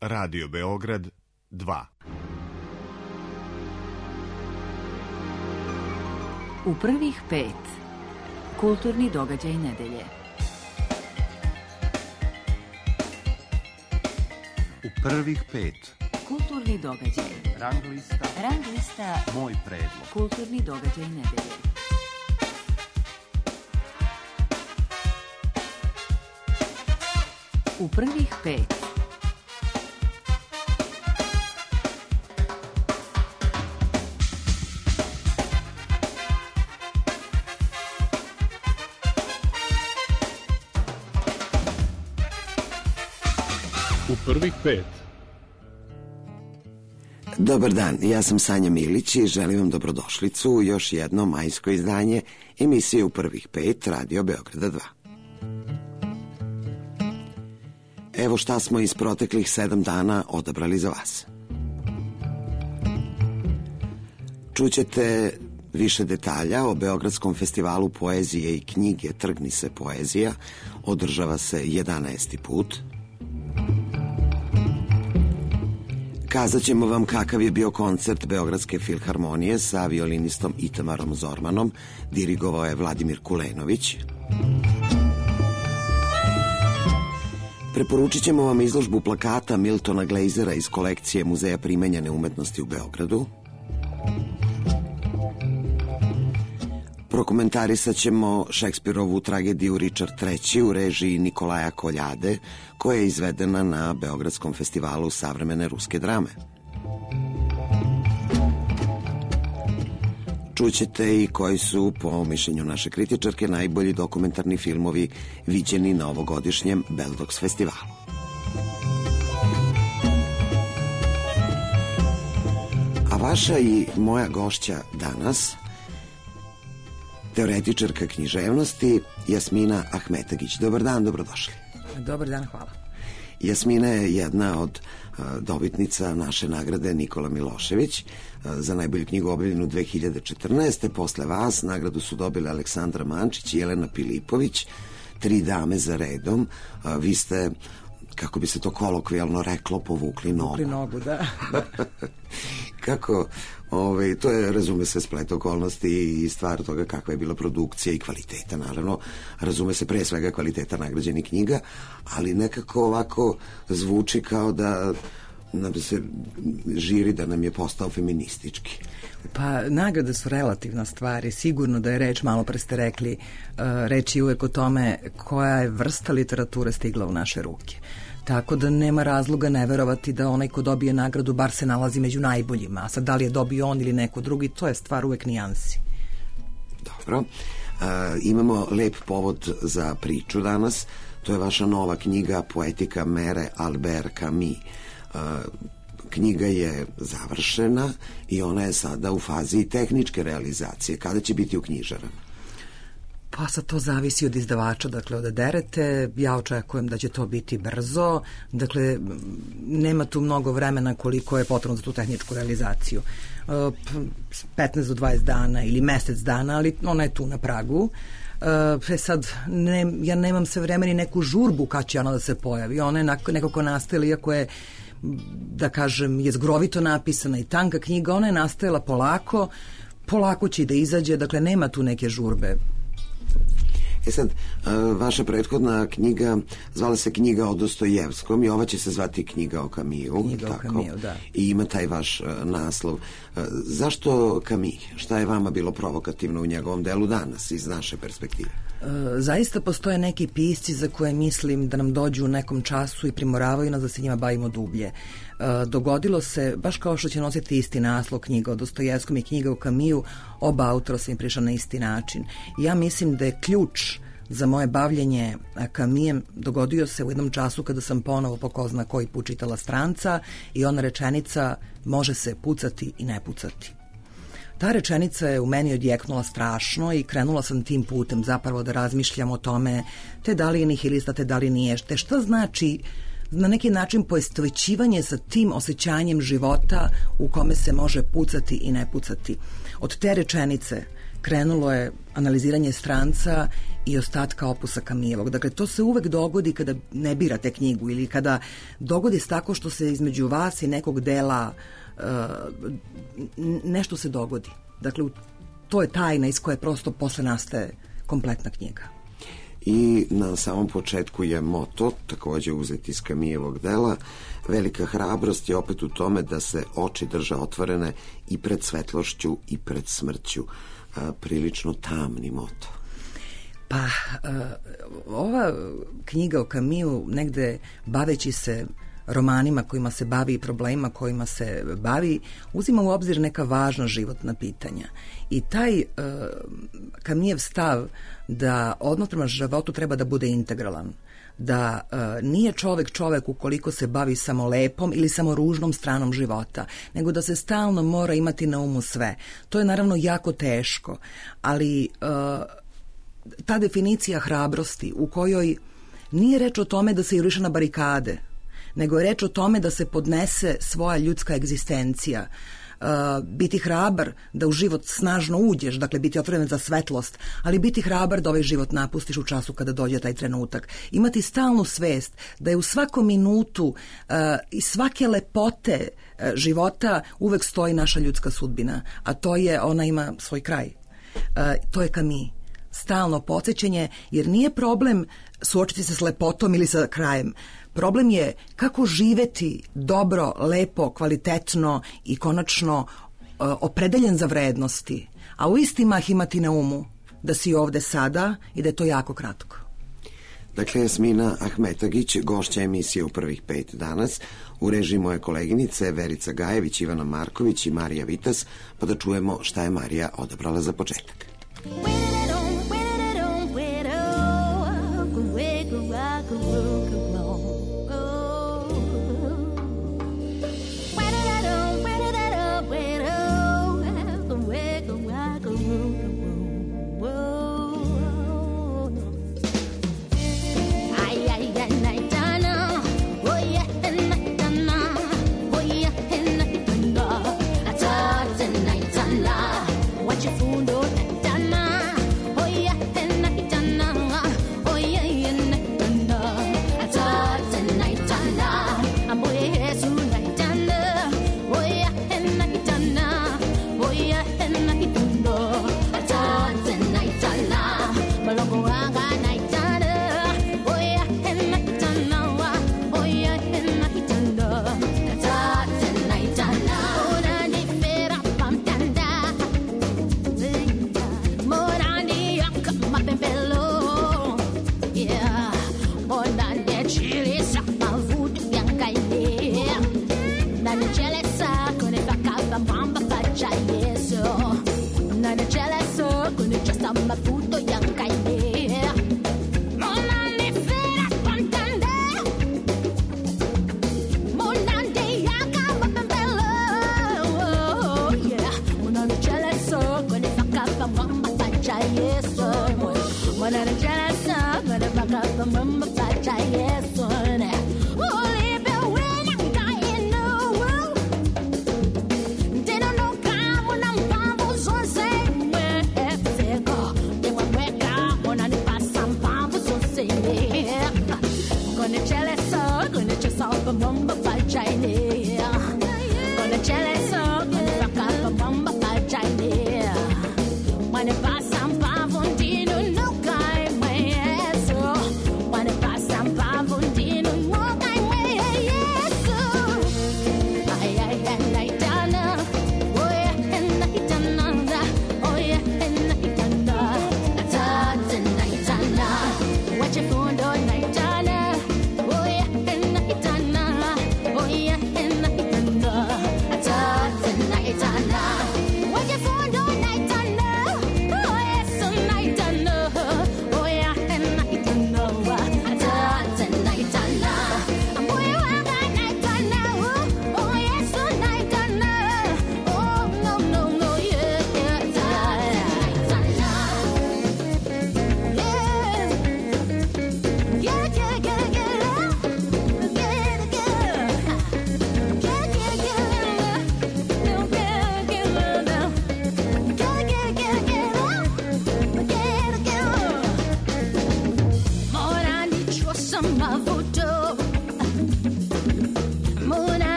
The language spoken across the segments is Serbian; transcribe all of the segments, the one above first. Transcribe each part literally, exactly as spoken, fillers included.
Radio Beograd dva. U prvih pet. Kulturni događaj nedelje. U prvih pet. Kulturni događaj. Rang lista. Rang lista. Moj predlog. Kulturni događaj nedelje. U prvih pet. U prvih pet. Dobar dan, ja sam Sanja Milić i želim vam dobrodošlicu u još jedno majsko izdanje emisije U prvih pet Radio Beograda dva. Evo šta smo iz proteklih sedam dana odabrali za vas. Čućete više detalja o Beogradskom festivalu poezije i knjige Trgni se poezija. Održava se jedanaesti put. Kazat ćemo vam kakav je bio koncert Beogradske filharmonije sa violinistom Itamarom Zormanom. Dirigovao je Vladimir Kulenović. Preporučit ćemo vam izložbu plakata Miltona Glazera iz kolekcije Muzeja primenjene umetnosti u Beogradu. Prokomentarisat ćemo Šekspirovu tragediju Ričard treći u režiji Nikolaja Koljade, koja je izvedena na Beogradskom festivalu savremene ruske drame. Čućete i koji su, po mišljenju naše kritičarke, najbolji dokumentarni filmovi viđeni na ovogodišnjem Beldox festivalu. A vaša i moja gošća danas, teoretičarka književnosti Jasmina Ahmetagić. Dobar dan, dobrodošli. Dobar dan, hvala. Jasmina je jedna od uh, dobitnica naše nagrade Nikola Milošević uh, za najbolju knjigu objavljenu dve hiljade četrnaeste. Posle vas nagradu su dobili Aleksandra Mančić i Jelena Pilipović, tri dame za redom. Uh, vi ste, kako bi se to kolokvijalno reklo, povukli nogu. Povukli nogu, da. Kako, ovaj, to je, razume se, splet okolnosti i stvar toga kakva je bila produkcija i kvaliteta, naravno. Razume se pre svega kvaliteta nagrađenih knjiga, ali nekako ovako zvuči kao da nam se žiri da nam je postao feministički. Pa nagrade su relativna stvar i sigurno da je reč, malo pre ste rekli, uh, reč je uvek o tome koja je vrsta literature stigla u naše ruke. Tako da nema razloga ne verovati da onaj ko dobije nagradu bar se nalazi među najboljima. A sad da li je dobio on ili neko drugi, to je stvar uvek nijansi. Dobro. Uh, imamo lep povod za priču danas. To je vaša nova knjiga Poetika mere Albert Camus. Uh, knjiga je završena i ona je sada u fazi tehničke realizacije. Kada će biti u knjižarama? Pa sad to zavisi od izdavača, dakle od Derete. Ja očekujem da će to biti brzo. Dakle, nema tu mnogo vremena koliko je potrebno za tu tehničku realizaciju. petnaest do dvadeset dana ili mesec dana, ali ona je tu na pragu. E sad, ne, ja nemam sve vremena i neku žurbu kad će ona da se pojavi. Ona je nekako nastajala, iako je, da kažem, je zgrovito napisana i tanka knjiga, ona je nastajala polako, polako će i da izađe, dakle nema tu neke žurbe. E sad, vaša prethodna knjiga zvala se Knjiga o Dostojevskom i ova će se zvati Knjiga o Camusu. Knjiga tako, o Camusu, da. I ima taj vaš naslov. Zašto Camus? Šta je vama bilo provokativno u njegovom delu danas iz naše perspektive? Zaista postoje neki pisci za koje mislim da nam dođu u nekom času i primoravaju nas da se njima bavimo dublje. Dogodilo se, baš kao što će nositi isti naslov, Knjiga o Dostojevskom i Knjiga o Camusu, oba autora su im prišla na isti način. Ja mislim da je ključ za moje bavljenje Camusom dogodio se u jednom času kada sam ponovo po ko zna koji put čitala Stranca i ona rečenica može se pucati i ne pucati. Ta rečenica je u meni odjeknula strašno i krenula sam tim putem zapravo da razmišljam o tome te da li je nihilista, te da li nije, te šta znači na neki način poistovećivanje sa tim osjećanjem života u kome se može pucati i ne pucati. Od te rečenice krenulo je analiziranje Stranca i ostatka opusa Camillovog. Dakle, to se uvek dogodi kada ne birate knjigu ili kada dogodi se tako što se između vas i nekog dela uh, nešto se dogodi. Dakle, to je tajna iz koje prosto posle nastaje kompletna knjiga. I na samom početku je moto, takođe uzet iz Camillovog dela, velika hrabrost je opet u tome da se oči drže otvorene i pred svetlošću i pred smrću. A, prilično tamni moto. Pa, uh, ova knjiga o Camusu, negde baveći se romanima kojima se bavi i problemima kojima se bavi, uzima u obzir neka važna životna pitanja. I taj uh, Camusev stav da odnos prema životu treba da bude integralan, da uh, nije čovek čovek ukoliko se bavi samo lepom ili samo ružnom stranom života, nego da se stalno mora imati na umu sve. To je naravno jako teško, ali uh, ta definicija hrabrosti u kojoj nije reč o tome da se juriše na barikade, nego je reč o tome da se podnese svoja ljudska egzistencija, uh, biti hrabar da u život snažno uđeš, dakle biti otvoren za svetlost, ali biti hrabar da ovaj život napustiš u času kada dođe taj trenutak. Imati stalnu svest da je u svakom minutu uh, i svake lepote uh, života uvek stoji naša ljudska sudbina, a to je, ona ima svoj kraj. Uh, to je Camus. Stalno podsjećanje, jer nije problem suočiti se s lepotom ili sa krajem. Problem je kako živeti dobro, lepo, kvalitetno i konačno uh, opredeljen za vrednosti, a u isti mah imati na umu da si ovde sada i da je to jako kratko. Dakle, Jasmina Ahmetagić, gošća emisije U prvih pet danas, u režiji moje koleginice Verica Gajević, Ivana Marković i Marija Vitas, pa da čujemo šta je Marija odabrala za početak.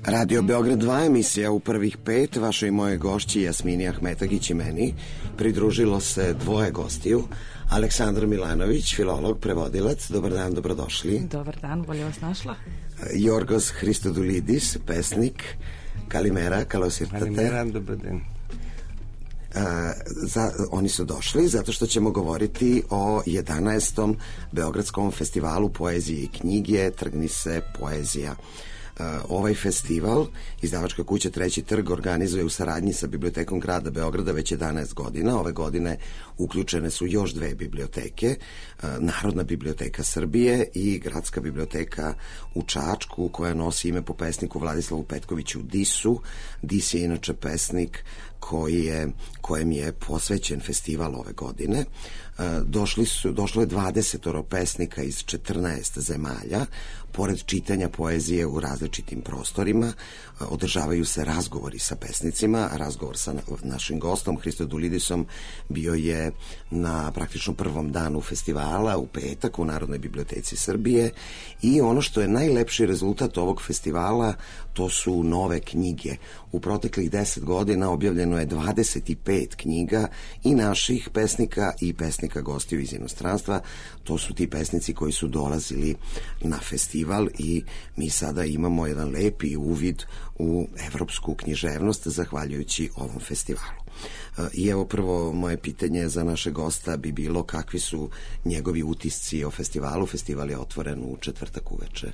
Radio Beograd dva, emisija u prvih pet, vašoj i moje gošći Jasmini Ahmetagić i meni pridružilo se dvoje gostiju. Aleksandar Milanović, filolog, prevodilac. Dobar dan, dobrodošli. Dobar dan, bolje vas našla. Jorgos Christodoulidis, pesnik. Kalimera, kalosirtate. Kalimera, dobar dan. Uh, za, oni su došli zato što ćemo govoriti o jedanaestom Beogradskom festivalu poezije i knjige Trgni se poezija. Uh, ovaj festival izdavačka kuća Treći trg organizuje u saradnji sa Bibliotekom grada Beograda već jedanaest godina. Ove godine uključene su još dve biblioteke, uh, Narodna biblioteka Srbije i Gradska biblioteka u Čačku, koja nosi ime po pesniku Vladislavu Petkoviću Disu. Dis je inače pesnik koji je, kojem je posvećen festival ove godine. Došli su, došlo je dvadesetoro pesnika iz četrnaest zemalja. Pored čitanja poezije u različitim prostorima, održavaju se razgovori sa pesnicima. Razgovor sa našim gostom Christodoulidisom bio je na praktično prvom danu festivala u petak u Narodnoj biblioteci Srbije i ono što je najlepši rezultat ovog festivala, to su nove knjige. U proteklih deset godina objavljeno je dvadeset pet knjiga i naših pesnika i pesnika gostiju iz inostranstva. To su ti pesnici koji su dolazili na festival i mi sada imamo jedan lepi uvid u evropsku književnost zahvaljujući ovom festivalu. I evo prvo moje pitanje za naše gosta bi bilo kakvi su njegovi utisci o festivalu. Festival je otvoren u četvrtak uveče.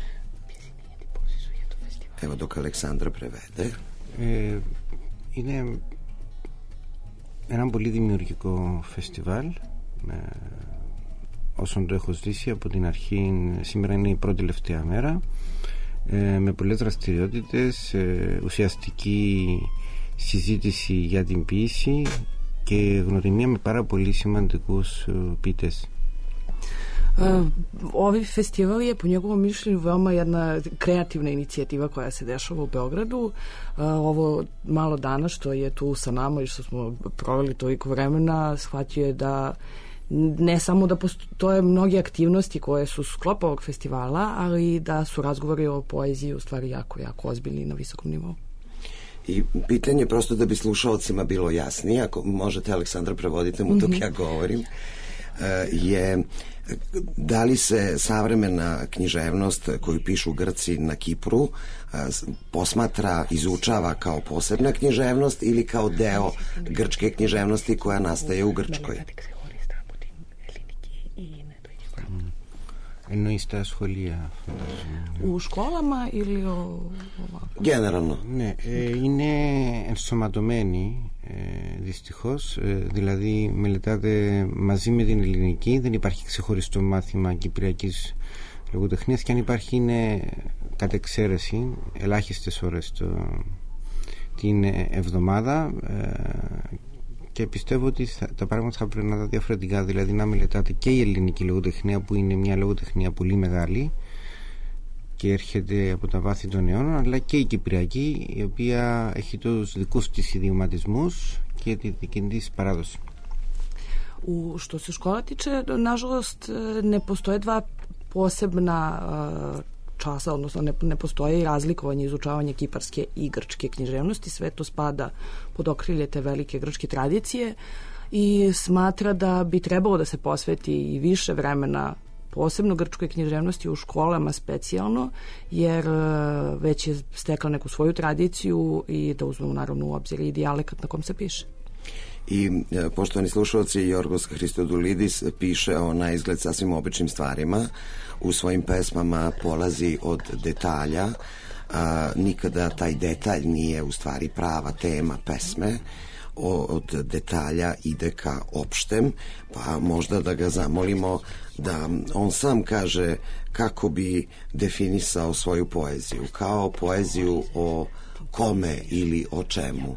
Evo dok Aleksandra prevede. Ε, είναι ένα πολύ δημιουργικό φεστιβάλ. Ε, όσον το έχω ζήσει από την αρχή, σήμερα είναι η πρώτη τελευταία μέρα, ε, με πολλές δραστηριότητες, ε, ουσιαστική συζήτηση για την ποίηση και γνωριμία με πάρα πολύ σημαντικούς ποιητές. Uh, ovaj festival je po njegovom mišljenju veoma jedna kreativna inicijativa koja se dešava u Beogradu. Uh, ovo malo dana što je tu sa nama i što smo proveli toliko vremena, shvatio je da ne samo da postoje mnoge aktivnosti koje su sklop ovog festivala, ali da su razgovori o poeziji u stvari jako, jako ozbiljni na visokom nivou. I pitanje prosto da bi slušalcima bilo jasnije, ako možete Aleksandra prevodite mu dok mm-hmm. ja govorim, je da li se savremena književnost koju pišu Grci na Kipru posmatra, izučava kao posebna književnost ili kao deo grčke književnosti koja nastaje u Grčkoj? Εννοεί στα σχολεία. U školama ili o... Generalno. Ναι, ε, είναι ενσωματωμένη ε, δυστυχώς, ε, δηλαδή μελετάται μαζί με την ελληνική, δεν υπάρχει ξεχωριστό μάθημα κυπριακής λογοτεχνίας και αν υπάρχει είναι κατ' εξαίρεση ελάχιστες ώρες το, την εβδομάδα ε, και πιστεύω ότι θα, τα πράγματα θα πρέπει να τα διαφορετικά, δηλαδή να μελετάτε και η ελληνική λογοτεχνία που είναι μια λογοτεχνία πολύ μεγάλη και έρχεται από τα βάθη των αιώνων, αλλά και η κυπριακή, η οποία έχει τους δικούς της ιδιωματισμούς και τη δική της παράδοση. U što se škola tiče, nažalost ne postoje dva posebna uh, časa, odnosno ne, ne postoji razlikovanje izučavanja kiparske i grčke književnosti, sve to spada pod okrilje te velike grčke tradicije i smatra da bi trebalo da se posveti i više vremena posebno grčkoj književnosti u školama specijalno, jer već je stekla neku svoju tradiciju i da uzmemo naravno u obzir i dijalekat na kom se piše. I poštovani slušalci, Jorgos Christodoulidis piše o na izgled sasvim običnim stvarima. U svojim pesmama polazi od detalja, a, nikada taj detalj nije u stvari prava tema pesme. O, od detalja ide ka opštem, pa možda da ga zamolimo da on sam kaže kako bi definisao svoju poeziju, kao poeziju o kome ili o čemu.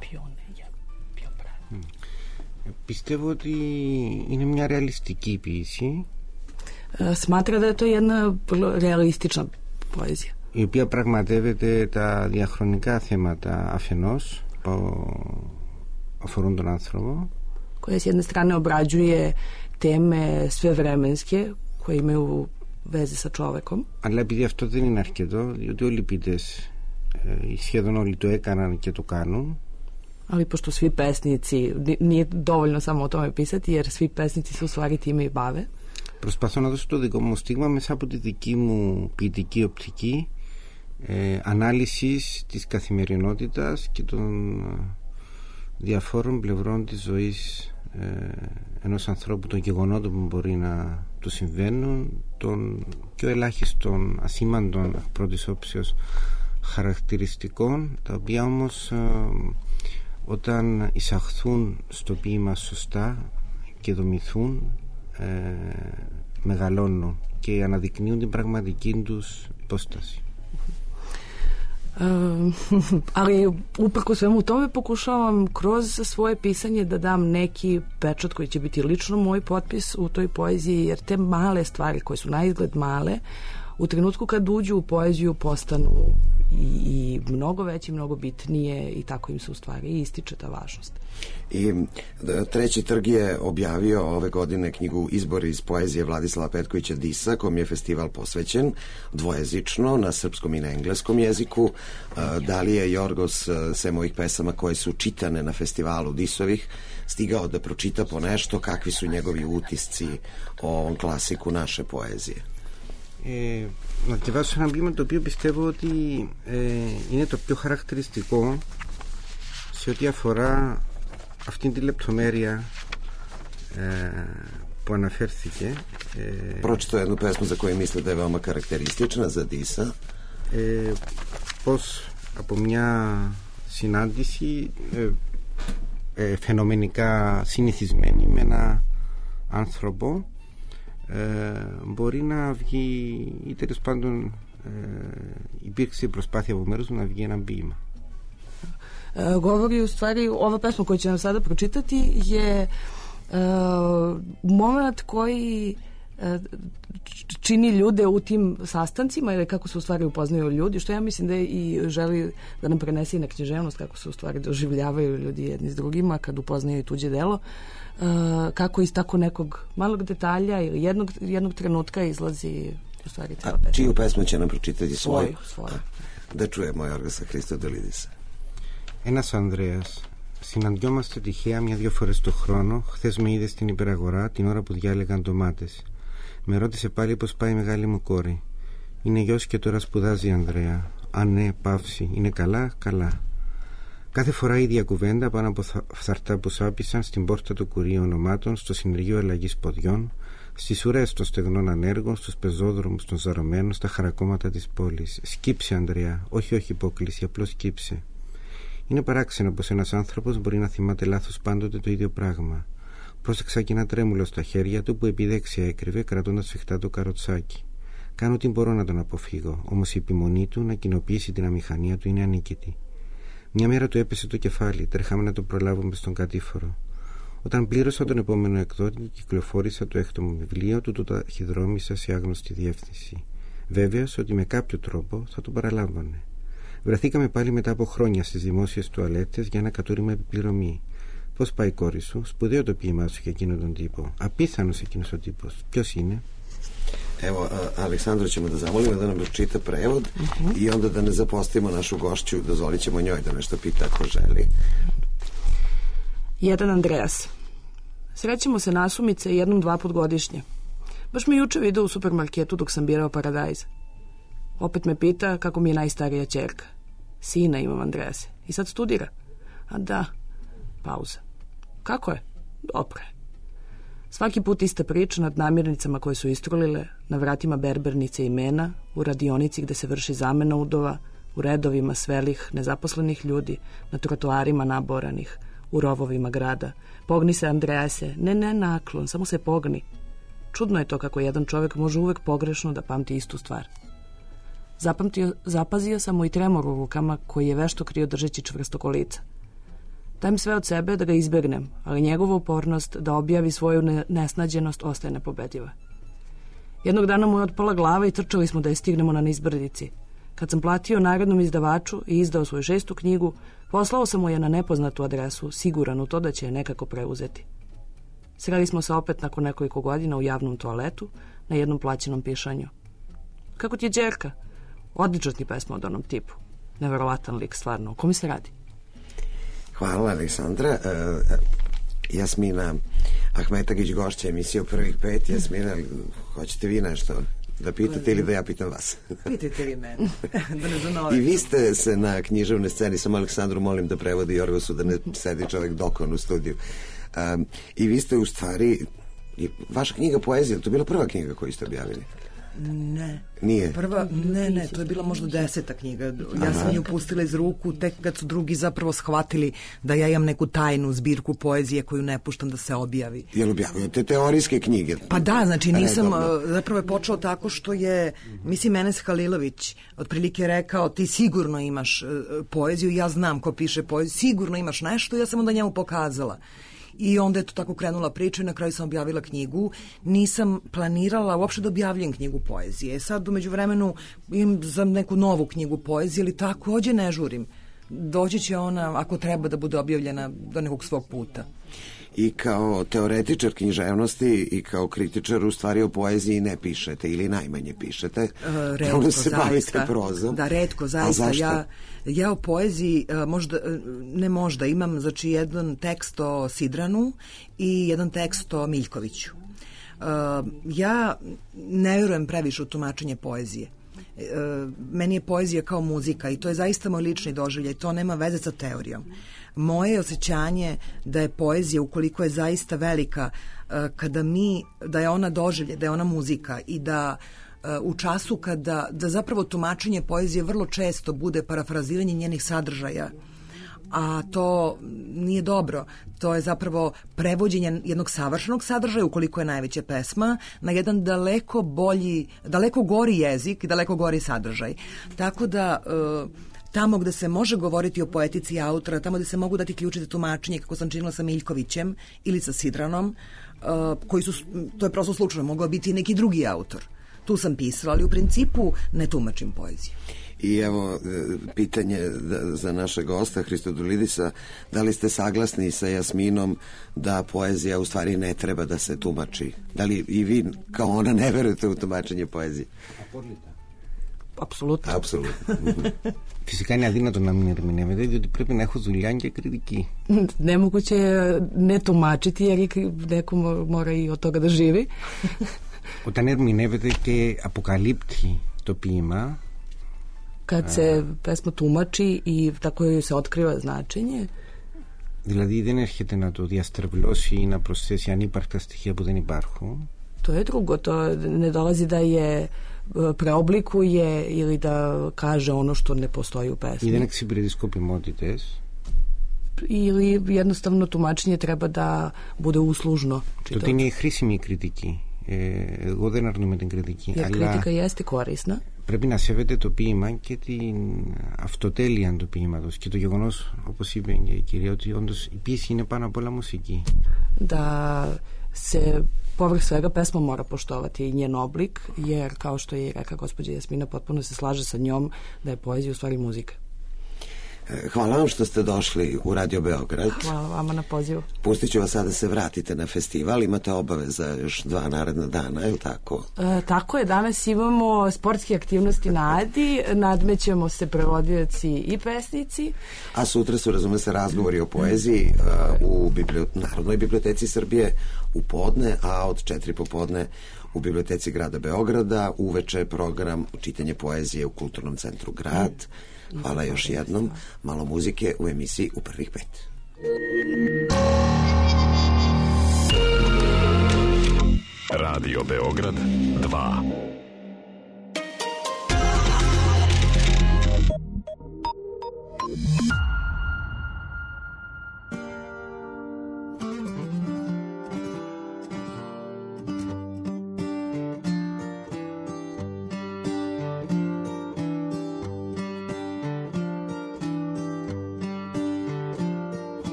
Πιστεύω ότι είναι μια ρεαλιστική ποίηση. Smatra da je to jedna realistična poezija. Η οποία πραγματεύεται τα διαχρονικά θέματα αφενός που αφορούν τον άνθρωπο. Koja s jedne strane obrađuje teme svevremenske koje imaju veze sa čovekom. Αλλά επειδή αυτό δεν είναι αρκετό, διότι όλοι οι ποιητές ε, σχεδόν όλοι το έκαναν και το κάνουν. Ali pošto svi pesnici, nije dovoljno samo o tome pisati, jer svi pesnici se u stvari time i bave. Προσπαθώ να δώσω το δικό μου στίγμα μέσα από τη δική μου ποιητική οπτική ε, ανάλυσης της καθημερινότητας και των διαφόρων πλευρών της ζωής ε, ενός ανθρώπου, των γεγονότων που μπορεί να του συμβαίνουν, των πιο ελάχιστων ασήμαντων πρώτης όψεως χαρακτηριστικών, τα οποία όμως ε, όταν εισαχθούν στο ποίημα σωστά και δομηθούν ε, μεγαλώνουν και αναδεικνύουν την πραγματική τους υπόσταση. Uh, ali uprko svemu tome pokušavam kroz svoje pisanje da dam neki pečat koji će biti lično moj potpis u toj poeziji, jer te male stvari koje su na izgled male u trenutku kad uđu u poeziju postanu i, i mnogo veće, mnogo bitnije i tako im se u stvari ističe ta važnost. I Treći trg je objavio ove godine knjigu Izbor iz poezije Vladislava Petkovića Disa, kom je festival posvećen dvojezično, na srpskom i na engleskom jeziku. Da li je Jorgos, sem ovih pesama koje su čitane na festivalu Disovih, stigao da pročita po nešto, kakvi su njegovi utisci o ovom klasiku naše poezije? Ε, να διαβάσω ένα ποίημα το οποίο πιστεύω ότι ε, είναι το πιο χαρακτηριστικό σε ό,τι αφορά αυτήν τη λεπτομέρεια ε, που αναφέρθηκε. Ε, Pročito jednu pesmu za koju misle da je veoma karakteristična za Disa. Ε, πως από μια συνάντηση ε, ε, φαινομενικά συνηθισμένη με ένα άνθρωπο Ε, μπορεί να βγει, ή τέλος πάντων ε, υπήρξε προσπάθεια από μέρους του να βγει ένα ποίημα. E, govori u stvari, ova pesma koju će nam sada pročitati je e, moment koji e, čini ljude u tim sastancima ili kako se u stvari upoznaju ljudi, što ja mislim da i želi da nam prenese i na književnost, kako se u stvari doživljavaju ljudi jedni s drugima kad upoznaju tuđe delo. Uh, kako iz tako nekog malog detalja ili jednog, jednog trenutka izlazi u stvari cela pesma. A čiju pesmu će nam pročitati svoju? Svoju, svoju. Da čujemo Jorgosa Χριστοδουλίδησα. Ένας ο Ανδρέας. Συναντιόμαστε τυχαία μια-δυο φορές το χρόνο. Χθες με είδε στην υπεραγορά την ώρα που διάλεγαν ντομάτες. Με ρώτησε πάλι πως πάει η μεγάλη μου κόρη. Είναι γιος και τώρα σπουδάζει, Ανδρέα. Αν ναι, παύση. Είναι καλά, καλά. Κάθε φορά η ίδια κουβέντα πάνω από φθαρτά που σάπισαν στην πόρτα του κουρίου ονομάτων, στο συνεργείο αλλαγής ποδιών, στις ουρές των στεγνών ανέργων, στους πεζόδρομους των ζαρωμένων, στα χαρακόμματα της πόλης. Σκύψε, Ανδρέα. Όχι, όχι υπόκληση, απλώς σκύψε. Είναι παράξενο πως ένας άνθρωπος μπορεί να θυμάται λάθος πάντοτε το ίδιο πράγμα. Πρόσεξα και ένα τρέμουλο στα χέρια του που επιδέξια έκρυβε, κρατώντας σφιχτά το καροτσάκι. Κάνω ό,τι μπορώ να τον αποφύγω, όμως η επιμονή του να κοινοποιήσει την αμηχανία του είναι ανίκητη. Μια μέρα του έπεσε το κεφάλι, τρέχαμε να το προλάβουμε στον κατήφορο. Όταν πλήρωσα τον επόμενο εκδότη, κυκλοφόρησα το έκτο μου βιβλίο του, το ταχυδρόμησα σε άγνωστη διεύθυνση. Βέβαιος ότι με κάποιο τρόπο θα το παραλάμβανε. Βρεθήκαμε πάλι μετά από χρόνια στις δημόσιες τουαλέτες για ένα κατούριμα επιπληρωμή. Πώς πάει η κόρη σου? Σπουδαίο το ποίημά σου για εκείνον τον τύπο. Απίθανος εκείνος ο τύπος. Ποιος είναι? Evo, Aleksandru ćemo da zamolimo da nam pročita prevod uh-huh. i onda da ne zapostavimo našu gošću, dozvolit ćemo njoj da nešto pita ako želi. Jedan Andreas. Srećemo se nasumice jednom dva put godišnje. Baš me juče video u supermarketu dok sam birao paradajz. Opet me pita kako mi je najstarija ćerka. Sina imam, Andrease. I sad studira. A da. Pauza. Kako je? Dobro je. Svaki put ista priča nad namirnicama koje su istrulile, na vratima berbernice imena, u radionici gde se vrši zamena udova, u redovima svelih, nezaposlenih ljudi, na trotoarima naboranih, u rovovima grada. Pogni se, Andrease. Ne, ne, naklon, samo se pogni. Čudno je to kako jedan čovek može uvek pogrešno da pamti istu stvar. Zapamtio, zapazio sam mu i tremor u rukama koji je vešto krio držeći čvrsto kolica. Dajem sve od sebe da ga izbegnem, ali njegova upornost da objavi svoju ne, nesnađenost ostaje nepobediva. Jednog dana mu je otpala glava i trčali smo da je stignemo na nizbrdici. Kad sam platio narednom izdavaču i izdao svoju šestu knjigu, poslao sam mu je na nepoznatu adresu, siguran u to da će je nekako preuzeti. Sreli smo se opet nakon nekoliko godina u javnom toaletu na jednom plaćenom pišanju. Kako ti je đerka? Odlična ti pesma od onom tipu. neverovatan lik, stvarno. O kome se radi? Hvala, Aleksandra. Uh, Jasmina Ahmetagić, gošća emisije u prvih pet. Jasmina, hoćete vi nešto da pitate ili da ja pitam vas? Pitajte vi mene, da ne zanovim. I vi ste se na književnoj sceni, samo Aleksandru molim da prevodi Jorgosu, da ne sedi čovjek dokon u studiju. Um, I vi ste u stvari, vaša knjiga poezija, to je bila prva knjiga koju ste objavili? Ne. Nije? Prva, ne, ne, to je bila možda deseta knjiga. Ja sam nju pustila iz ruku tek kad su drugi zapravo shvatili da ja imam neku tajnu zbirku poezije koju ne puštam da se objavi. Jel objavljate teorijske knjige? Pa da, znači nisam, Redovno. zapravo je počeo tako što je, mislim, Enes Halilović otprilike rekao, ti sigurno imaš uh, poeziju, ja znam ko piše poeziju, sigurno imaš nešto, ja sam onda njemu pokazala. I onda je to tako krenula priča i na kraju sam objavila knjigu. Nisam planirala uopšte da objavljam knjigu poezije. Sad umeđu vremenu imam za neku novu knjigu poezije, ali takođe ne žurim. Doći će ona, ako treba, da bude objavljena do nekog svog puta. I kao teoretičar književnosti i kao kritičar u stvari o poeziji ne pišete ili najmanje pišete. Uh, retko, se zaista. bavite prozom. Da, retko, zaista. Ja, ja o poeziji uh, možda, ne možda, imam znači jedan tekst o Sidranu i jedan tekst o Miljkoviću. Uh, ja ne vjerujem previše u tumačenje poezije. E, meni je poezija kao muzika i to je zaista moj lični doživljaj, to nema veze sa teorijom. Moje osjećanje da je poezija, ukoliko je zaista velika, e, kada mi, da je ona doživljaj, da je ona muzika i da e, u času kada, da zapravo tumačenje poezije vrlo često bude parafraziranje njenih sadržaja, a to nije dobro. To je zapravo prevođenje jednog savršenog sadržaja, ukoliko je najveća pesma, na jedan daleko bolji, daleko gori jezik i daleko gori sadržaj. Tako da e, tamo gde se može govoriti o poetici autora, tamo gde se mogu dati ključi za tumačenje, kako sam činila sa Miljkovićem ili sa Sidranom, e, koji su, to je prosto slučajno, mogao biti neki drugi autor. Tu sam pisala, ali u principu ne tumačim poeziju. I evo pitanje za našeg gosta Hristodulidisa, da li ste saglasni sa Jasminom da poezija u stvari ne treba da se tumači? Da li i vi kao ona ne verujete u tumačenje poezije? Apsolutno. Apsolutno. Φυσικά είναι αδύνατο να μην ερμηνεύεται, διότι πρέπει να έχω δουλειά και κριτική. Nemoguće je ne tumačiti, jer neko mora i od toga da živi. Όταν ερμηνεύεται και αποκαλύπτει το ποίημα, kad se pesma tumači i tako joj se otkriva značenje. Δηλαδή δεν έρχεται να το διαστρεβλώσει ή να προσθέσει ανύπαρκτα στοιχεία που δεν υπάρχουν. To je drugo, to ne dolazi da je preoblikuje ili da kaže ono što ne postoji u pesmi. Ή δεν εξυπηρετεί σκοπιμότητες. Ili jednostavno tumačenje treba da bude uslužno. Τότε είναι χρήσιμη η κριτική. Ε, εγώ δεν αρνούμαι την κριτική. Jer kritika jeste korisna. Πρέπει να σέβεται το ποίημα και την αυτοτέλεια του ποίηματος και το γεγονός, όπως είπε και η κυρία, ότι όντως η ποίηση είναι πάνω απ' όλα μουσική. Da se povrh svega pesma mora poštovati i njen oblik, jer kao što je rekla gospođa Jasmina, potpuno se slaže sa njom da je poezija u stvari muzika. Hvala vam što ste došli u Radio Beograd. Hvala vama na pozivu. Pustit ću vas sada da se vratite na festival. Imate obaveza još dva naredna dana, je li tako? E, tako je, danas imamo sportske aktivnosti na Adi, nadmećemo se prevodioci i pesnici. A sutra su, razume se, razgovori o poeziji uh, u biblio... Narodnoj biblioteci Srbije u podne, a od četiri popodne u biblioteci grada Beograda, uveče program čitanje poezije u Kulturnom centru Grad. Hvala još jednom. Malo muzike u emisiji U prvih pet. Radio Beograd dva.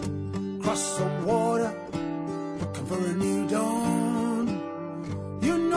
You know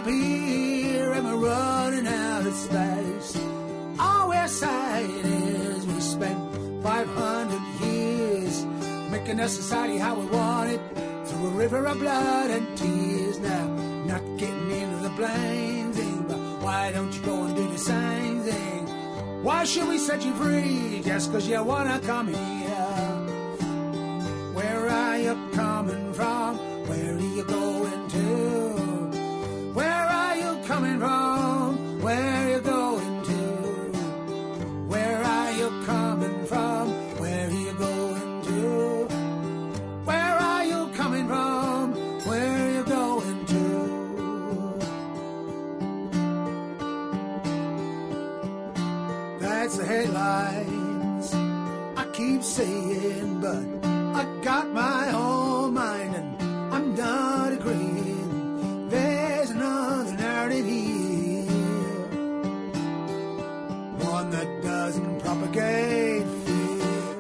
up here and we're running out of space. All we're saying is we spent five hundred years making a society how we want it, through a river of blood and tears. Now, not getting into the blame thing, but why don't you go and do the same thing? Why should we set you free just because you want to come here? Where are you coming from? Where are you going to? Where are you coming from? Where are you going to? Where are you coming from? Where are you going to? Where are you coming from? Where are you going to? That's the headlines I keep saying, but I got my own mind and I'm not agreeing. There's another narrative here, one that doesn't propagate fear.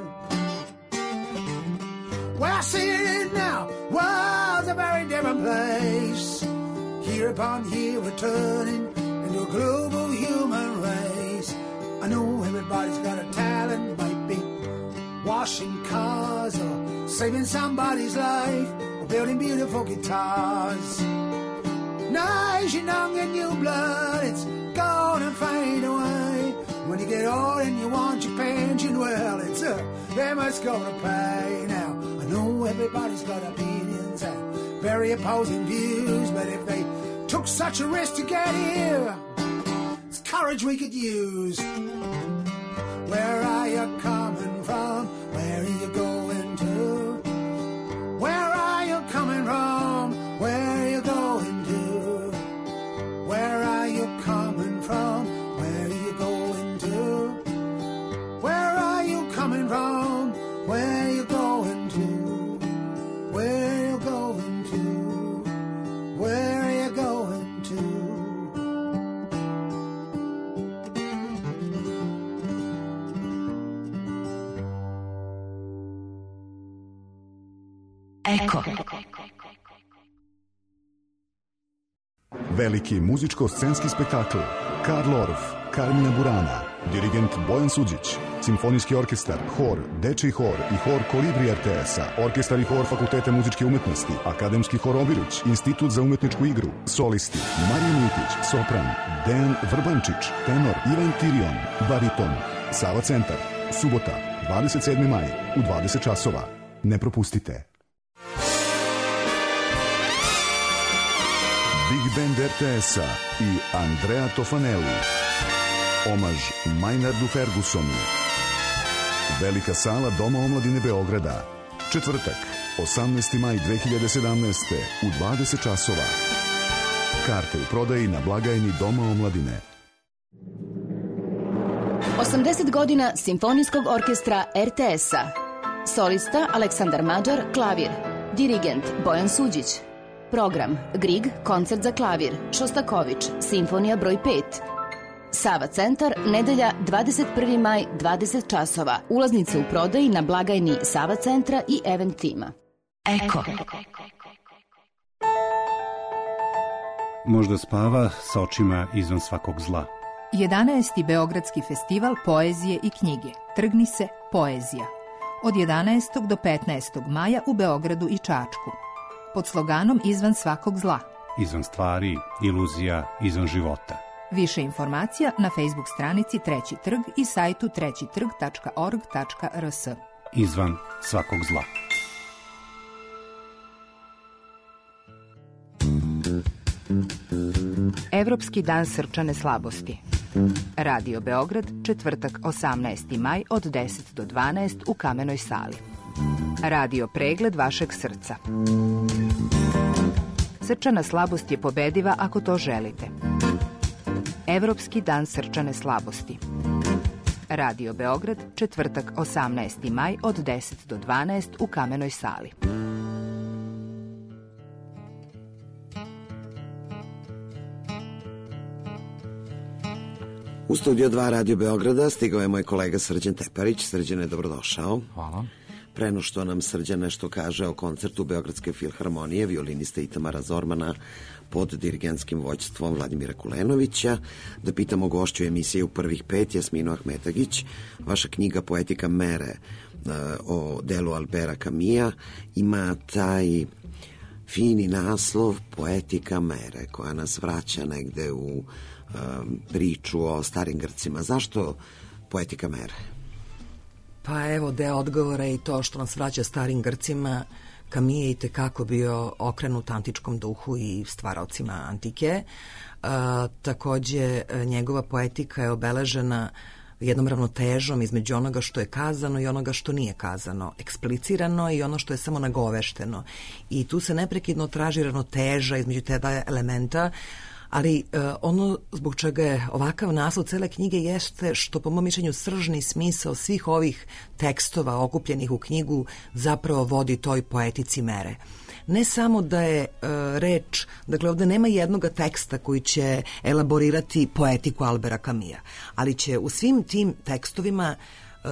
Well, I see it now, world's a very different place. Year upon year we're turning into a global human race. I know everybody's got a talent, might be washing cars or saving somebody's life or building beautiful guitars. Nice and young and new blood, it's gonna fade away. When you get old and you want your pension, well, it's uh, them that's gonna pay. Now, I know everybody's got opinions and very opposing views, but if they took such a risk to get here, it's courage we could use. Where are you coming from? Where are you going to? Where are you coming from? Where are you going to? Where are you coming from? Where are you going to? Where are you coming from? Where are you going to? Where are you going to? Where are you going to? Eko. Veliki muzičko-scenski spektakl Karl Orff, Carmina Burana, dirigent Bojan Suđić, simfonijski orkestar, hor, dečiji hor i hor Kolibri er te es-a, orkestar i hor Fakulteta muzičke umetnosti, akademski hor Obiruć, Institut za umetničku igru, solisti Marija Mitić, sopran, Dejan Vrbančić, tenor Ivan Tirion, bariton, Sava centar, subota, dvadeset sedmi maj u dvadeset časova. Ne propustite. Big Band er te es-a i Andrea Tofanelli. Omaž Maynardu Fergusonu. Velika sala Doma omladine Beograda. Četvrtak, osamnaesti maj dve hiljade sedamnaeste. u dvadeset časova. Karte u prodaji na blagajni Doma omladine. osamdeset godina Simfonijskog orkestra er te es-a. Solista Aleksandar Mađar, klavir. Dirigent Bojan Suđić. Program Grieg, koncert za klavir, Šostaković, simfonija broj pet. Sava centar, nedelja dvadeset prvi maj, dvadeset časova. Ulaznice u prodaji na blagajni Sava centra i Event tima. Eko. Možda spava sa očima izvan svakog zla. jedanaesti Beogradski festival poezije i knjige. Trgni se, poezija. Od jedanaestog do petnaestog maja u Beogradu i Čačku. Pod sloganom Izvan svakog zla. Izvan stvari, iluzija, izvan života. Više informacija na Facebook stranici Treći trg i sajtu treći trg tačka org tačka er es. Izvan svakog zla. Evropski dan srčane slabosti. Radio Beograd, četvrtak osamnaesti maj od deset do dvanaest u Kamenoj sali. Radio pregled vašeg srca. Srčana slabost je pobediva ako to želite. Evropski dan srčane slabosti. Radio Beograd, četvrtak osamnaesti maj od deset do dvanaest u Kamenoj sali. U studio dva Radio Beograda stigao je moj kolega Srđan Teparić. Srđane, dobrodošao. Hvala. preno što nam Srđan nešto kaže o koncertu Beogradske filharmonije, violinista Itamara Zormana pod dirigentskim vođstvom Vladimira Kulenovića, da pitamo gošću emisije u prvih pet, Jasminu Ahmetagić. Vaša knjiga Poetika mere o delu Albera Camisa ima taj fini naslov Poetika mere, koja nas vraća negde u um, priču o starim Grcima. Zašto Poetika mere? Pa evo, deo odgovora je i to što nas vraća starim Grcima. Camus je i tekako bio okrenut antičkom duhu i stvaraocima antike. A, takođe, njegova poetika je obeležena jednom ravnotežom između onoga što je kazano i onoga što nije kazano, eksplicirano i ono što je samo nagovešteno. I tu se neprekidno traži ravnoteža između te dva elementa, ali uh, ono zbog čega je ovakav naslov cele knjige jeste što po mom mišljenju sržni smisao svih ovih tekstova okupljenih u knjigu zapravo vodi toj poetici mere. Ne samo da je uh, reč, dakle ovde nema jednoga teksta koji će elaborirati poetiku Albera Camisa, ali će u svim tim tekstovima uh,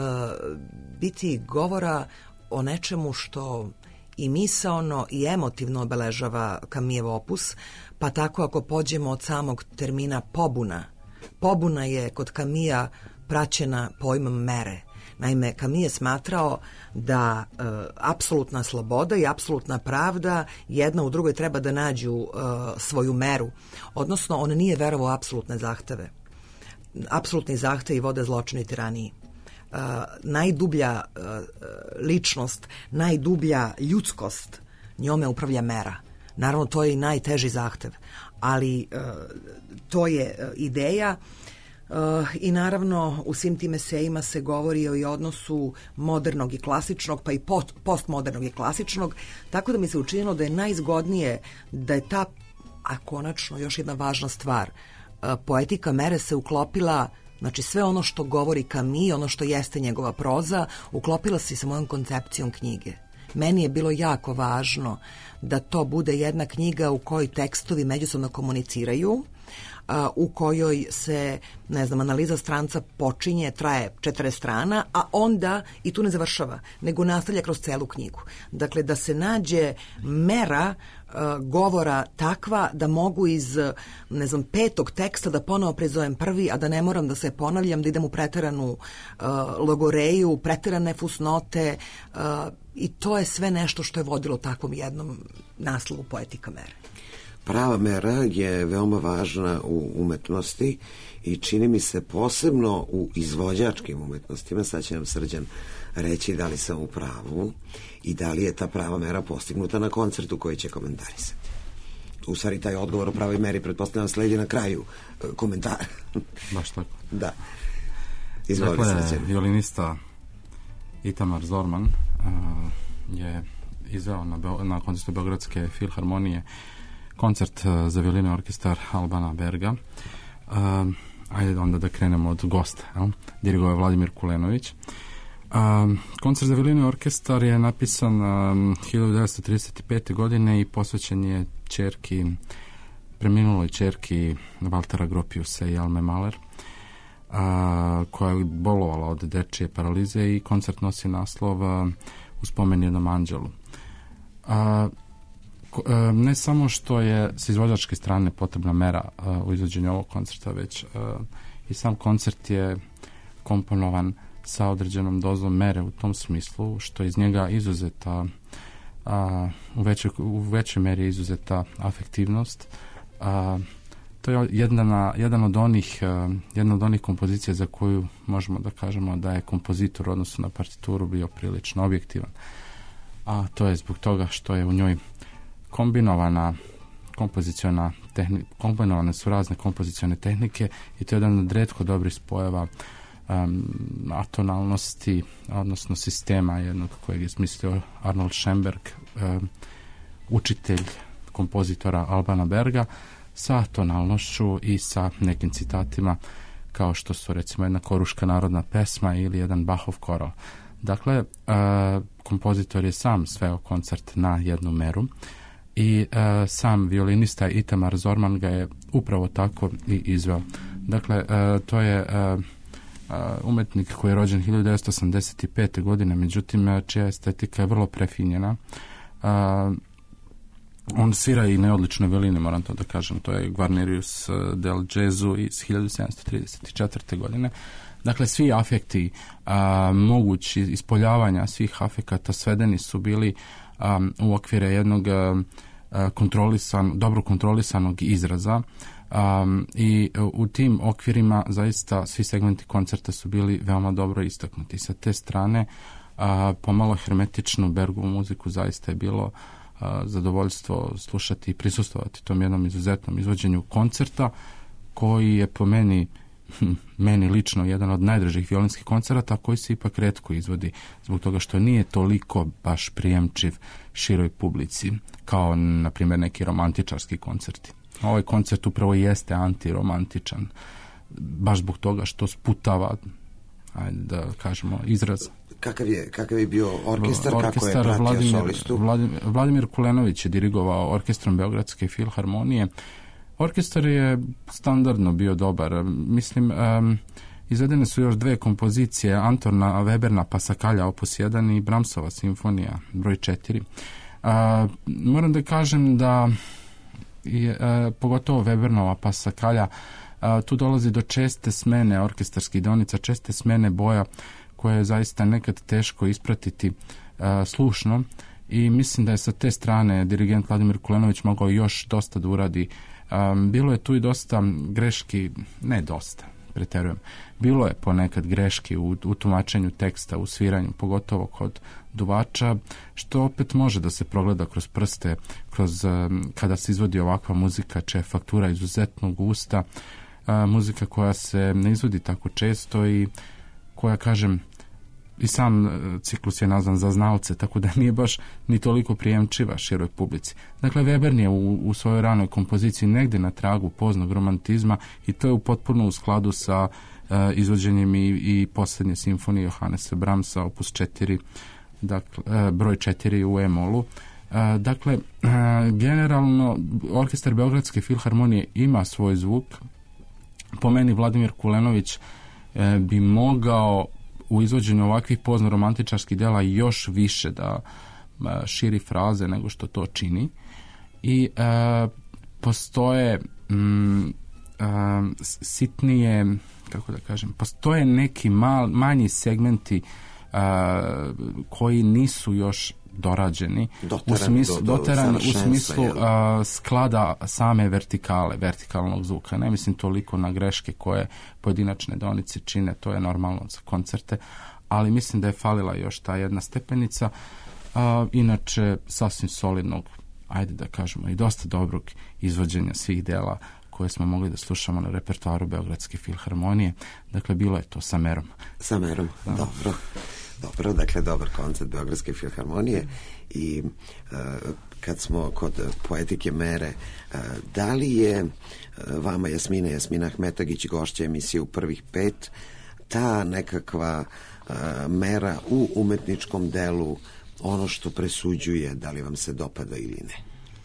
biti govora o nečemu što i misaono i emotivno obeležava Camijev opus, pa tako ako pođemo od samog termina pobuna. Pobuna je kod Camisa praćena pojmom mere. Naime, Camus je smatrao da e, apsolutna sloboda i apsolutna pravda jedna u drugoj treba da nađu e, svoju meru. Odnosno, on nije verovao apsolutne zahteve. Apsolutni zahtevi vode zločinu i tiraniji. Uh, najdublja uh, ličnost, najdublja ljudskost, njome upravlja mera. Naravno, to je i najteži zahtev, ali uh, to je uh, ideja uh, i naravno u svim tim esejima se govori o i odnosu modernog i klasičnog, pa i post, postmodernog i klasičnog, tako da mi se učinilo da je najzgodnije da je ta, a konačno još jedna važna stvar, uh, poetika mere se uklopila. Znači sve ono što govori Camus, ono što jeste njegova proza, uklopila se sa mojom koncepcijom knjige. Meni je bilo jako važno da to bude jedna knjiga u kojoj tekstovi međusobno komuniciraju, u kojoj se, ne znam, analiza stranca počinje, traje četiri strana, a onda i tu ne završava, nego nastavlja kroz celu knjigu. Dakle, da se nađe mera uh, govora takva da mogu iz, ne znam, petog teksta da ponovo prizovem prvi, a da ne moram da se ponavljam, da idem u preteranu uh, logoreju, preterane fusnote uh, i to je sve nešto što je vodilo takvom jednom naslovu Poetika mere. Prava mera je veoma važna u umetnosti i čini mi se posebno u izvođačkim umetnostima. Sad će nam Srđan reći da li sam u pravu i da li je ta prava mera postignuta na koncertu koji će komentarisati. U stvari taj odgovor o pravoj meri pretpostavljam sledi na kraju komentara. Baš tako. Da. Izvoli, dakle, Srđan. Violinista Itamar Zorman uh, je izveo na, Beo, na koncertu Beogradske filharmonije koncert za violinu i orkestar Albana Berga. Uh, ajde onda da krenemo od gosta. Jel? Dirigovao je Vladimir Kulenović. Uh, koncert za violinu i orkestar je napisan um, hiljadu devetsto trideset pete. godine i posvećen je ćerki, preminuloj ćerki Valtera Gropiusa i Alme Mahler, uh, koja je bolovala od dečije paralize i koncert nosi naslov uh, u spomen jednom anđelu. Uh, Ne samo što je s izvođačke strane potrebna mera uh, u izvođenju ovog koncerta, već uh, i sam koncert je komponovan sa određenom dozom mere u tom smislu što iz njega izuzeta uh, u, većoj, u većoj meri izuzeta afektivnost. Uh, to je jedna, jedan od onih, uh, jedna od onih kompozicija za koju možemo da kažemo da je kompozitor u odnosu na partituru bio prilično objektivan. A to je zbog toga što je u njoj kombinovana kompoziciona tehnika, kombinovane su razne kompozicione tehnike i to je jedan od retko dobrih spojeva um, atonalnosti, odnosno sistema jednog kojeg je smislio Arnold Schoenberg, um, učitelj kompozitora Albana Berga, sa tonalnošću i sa nekim citatima kao što su recimo jedna koruška narodna pesma ili jedan Bachov korao. Dakle, uh, kompozitor je sam sveo koncert na jednu meru i uh, sam violinista Itamar Zorman ga je upravo tako i izveo. Dakle, uh, to je uh, umetnik koji je rođen hiljadu devetsto osamdeset pete. godine, međutim čija estetika je vrlo prefinjena. On svira i neodlične violine, moram to da kažem, to je Guarnerius del Jazzu iz hiljadu sedamsto trideset četvrte. godine. Dakle, svi afekti a, mogući ispoljavanja svih afekata svedeni su bili a, u okvire jednog a, kontrolisan, dobro kontrolisanog izraza a, i u tim okvirima zaista svi segmenti koncerta su bili veoma dobro istaknuti. Sa te strane a, pomalo hermetičnu Bergovu muziku zaista je bilo a, zadovoljstvo slušati i prisustvovati tom jednom izuzetnom izvođenju koncerta koji je po meni meni lično jedan od najdražih violinskih koncerata koji se ipak retko izvodi zbog toga što nije toliko baš prijemčiv široj publici kao na primjer neki romantičarski koncerti. Ovaj koncert upravo jeste antiromantičan baš zbog toga što sputava, ajde da kažemo, izraz. Kakav je, kakav je bio orkestar, orkestar kako je pratio Vladimir, solistu? Vladimir, Vladimir Kulenović je dirigovao orkestrom Beogradske filharmonije. Orkestar je standardno bio dobar. Mislim, um, izvedene su još dve kompozicije, Antona Weberna Pasakalja opus jedan i Brahmsova simfonija broj četiri. Uh, moram da kažem da je, uh, pogotovo Webernova Pasakalja, uh, tu dolazi do česte smene orkestarskih deonica, česte smene boja koje je zaista nekad teško ispratiti uh, slušno i mislim da je sa te strane dirigent Vladimir Kulenović mogao još dosta da uradi. Um, bilo je tu i dosta greški, ne dosta, preterujem, bilo je ponekad greški u, u tumačenju teksta, u sviranju, pogotovo kod duvača, što opet može da se progleda kroz prste, kroz, um, kada se izvodi ovakva muzika, čija je faktura izuzetno gusta, uh, muzika koja se ne izvodi tako često i koja, kažem, i sam ciklus je nazvan za znalce, tako da nije baš ni toliko prijemčiva široj publici. Dakle, Webern je u, u svojoj ranoj kompoziciji negde na tragu poznog romantizma i to je potpuno u skladu sa uh, izvođenjem i, i posljednje simfonije Johannesa Brahmsa, opus četiri, dakle, uh, broj četiri u E-molu. Uh, dakle, uh, generalno, orkestar Beogradske filharmonije ima svoj zvuk. Po meni, Vladimir Kulenović uh, bi mogao u izvođenju ovakvih pozno-romantičarskih dela još više da a, širi fraze nego što to čini. I a, postoje m, a, sitnije, kako da kažem, postoje neki mal, manji segmenti a, koji nisu još dorađeni doteran, u smislu, do, do, doteran, u smislu ja. a, sklada same vertikale, vertikalnog zvuka. Ne mislim toliko na greške koje pojedinačne deonice čine, to je normalno za koncerte, ali mislim da je falila još ta jedna stepenica. A, inače, sasvim solidnog, ajde da kažemo, i dosta dobrog izvođenja svih dela koje smo mogli da slušamo na repertoaru Beogradske filharmonije. Dakle, bilo je to sa merom. Sa merom, da. Dobro. Dobro, dakle, dobar koncert Beogradske filharmonije i uh, kad smo kod poetike mere, uh, da li je uh, vama Jasmina Jasmina Ahmetagić, gošća emisije U prvih pet, ta nekakva uh, mera u umetničkom delu ono što presuđuje da li vam se dopada ili ne?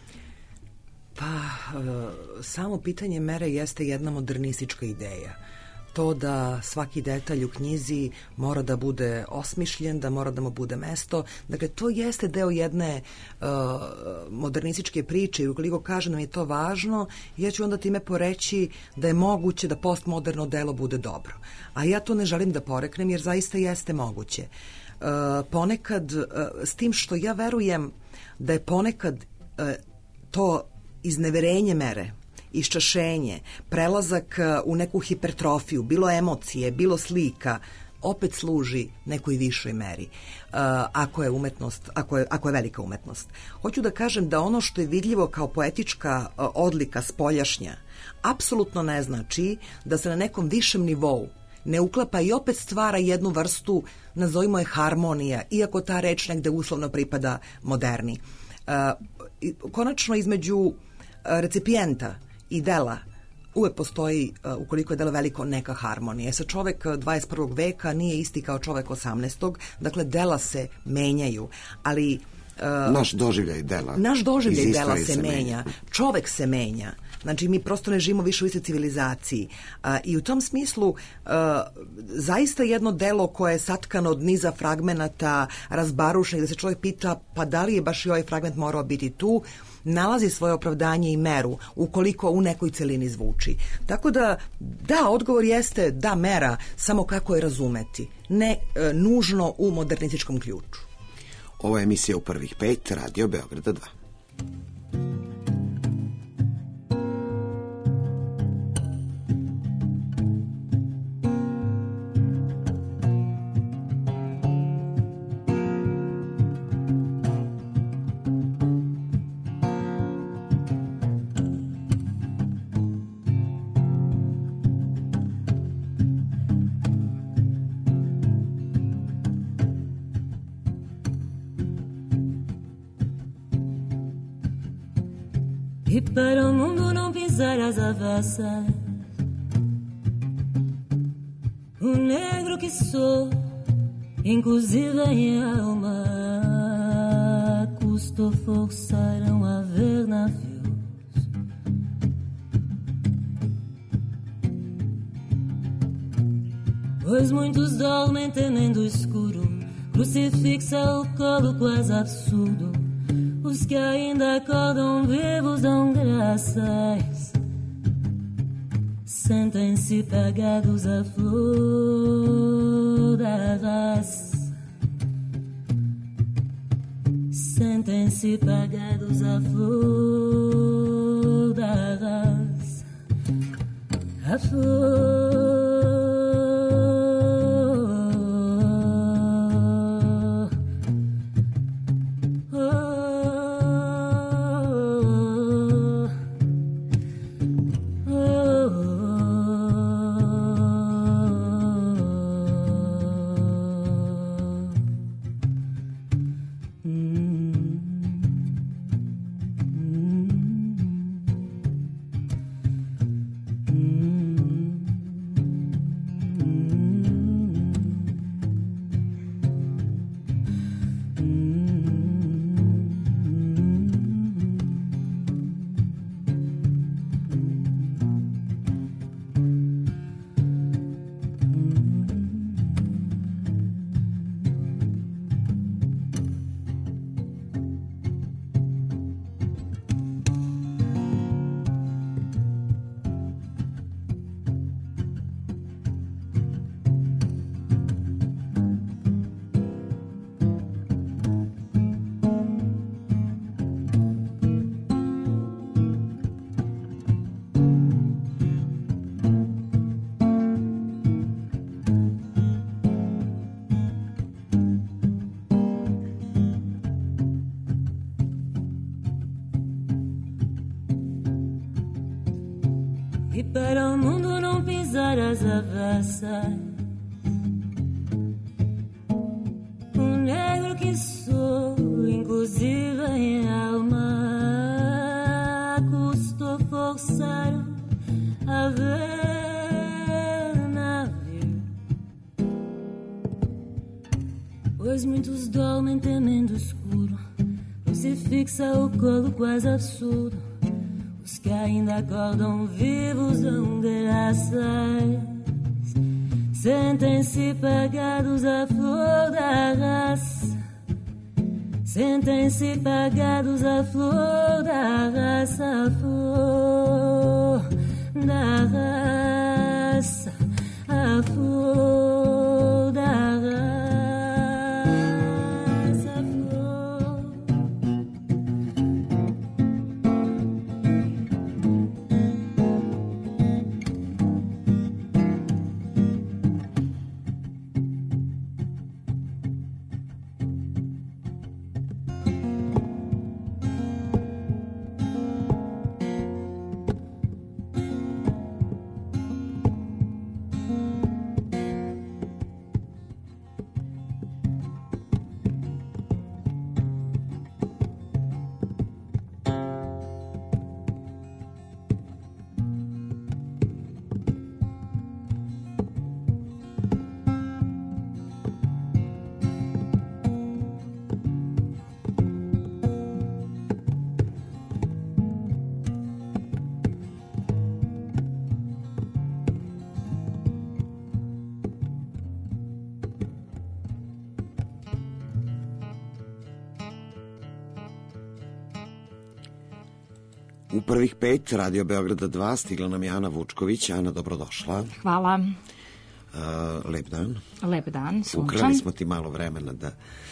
Pa, uh, samo pitanje mere jeste jedna modernistička ideja. To da svaki detalj u knjizi mora da bude osmišljen, da mora da mu bude mesto. Dakle, to jeste deo jedne uh, modernističke priče i ukoliko kažem da mi je to važno, ja ću onda time poreći da je moguće da postmoderno delo bude dobro. A ja to ne želim da poreknem jer zaista jeste moguće. Uh, ponekad, uh, s tim što ja verujem da je ponekad uh, to izneverenje mere, iščašenje, prelazak u neku hipertrofiju, bilo emocije, bilo slika, opet služi nekoj višoj meri, uh, ako je umetnost, ako je, ako je velika umetnost. Hoću da kažem da ono što je vidljivo kao poetička uh, odlika spoljašnja, apsolutno ne znači da se na nekom višem nivou ne uklapa i opet stvara jednu vrstu, nazovimo je harmonija, iako ta reč negde uslovno pripada moderni. Uh, konačno između uh, recipijenta i dela uvek postoji, uh, ukoliko je delo veliko, neka harmonija. Sa čovek dvadeset prvog veka nije isti kao čovek osamnaestog. Dakle, dela se menjaju, ali Uh, naš doživljaj dela. Naš doživljaj dela se, se menja. menja. Čovek se menja. Znači, mi prosto ne živimo više u istoj civilizaciji. A, I u tom smislu, a, zaista jedno delo koje je satkano od niza fragmenata, razbarušenih, da se čovjek pita pa da li je baš i ovaj fragment morao biti tu, nalazi svoje opravdanje i meru ukoliko u nekoj celini zvuči. Tako da, da, odgovor jeste da mera, samo kako je razumeti. Ne e, nužno u modernističkom ključu. Ovo je emisija U prvih pet, Radio Beograda dva. E para o mundo não pisar as avessas, o negro que sou, inclusive em alma, custou forçaram a ver navios. Pois muitos dormem temendo o escuro, crucifixa o colo quase absurdo. Os que ainda acordam vivos dão graças, sentem-se pegados à flor da raça, sentem-se pegados à flor da raça, a flor. E para o mundo não pisar as avessas, um negro que sou, inclusive em alma, custou forçar a ver navio. Pois muitos dormem temendo o escuro, crucifixa o colo quase absurdo. Os que ainda acordam vivos dão graças, sentem-se pegados à flor da raça, sentem-se pegados à flor da raça, a flor da raça, a flor da raça. U prvih pet Radio Beograda dva stigla nam je Ana Vučković. Ana, dobrodošla. Hvala. Uh, lep dan. Lep dan, sunčan. Ukrali smo ti malo vremena da,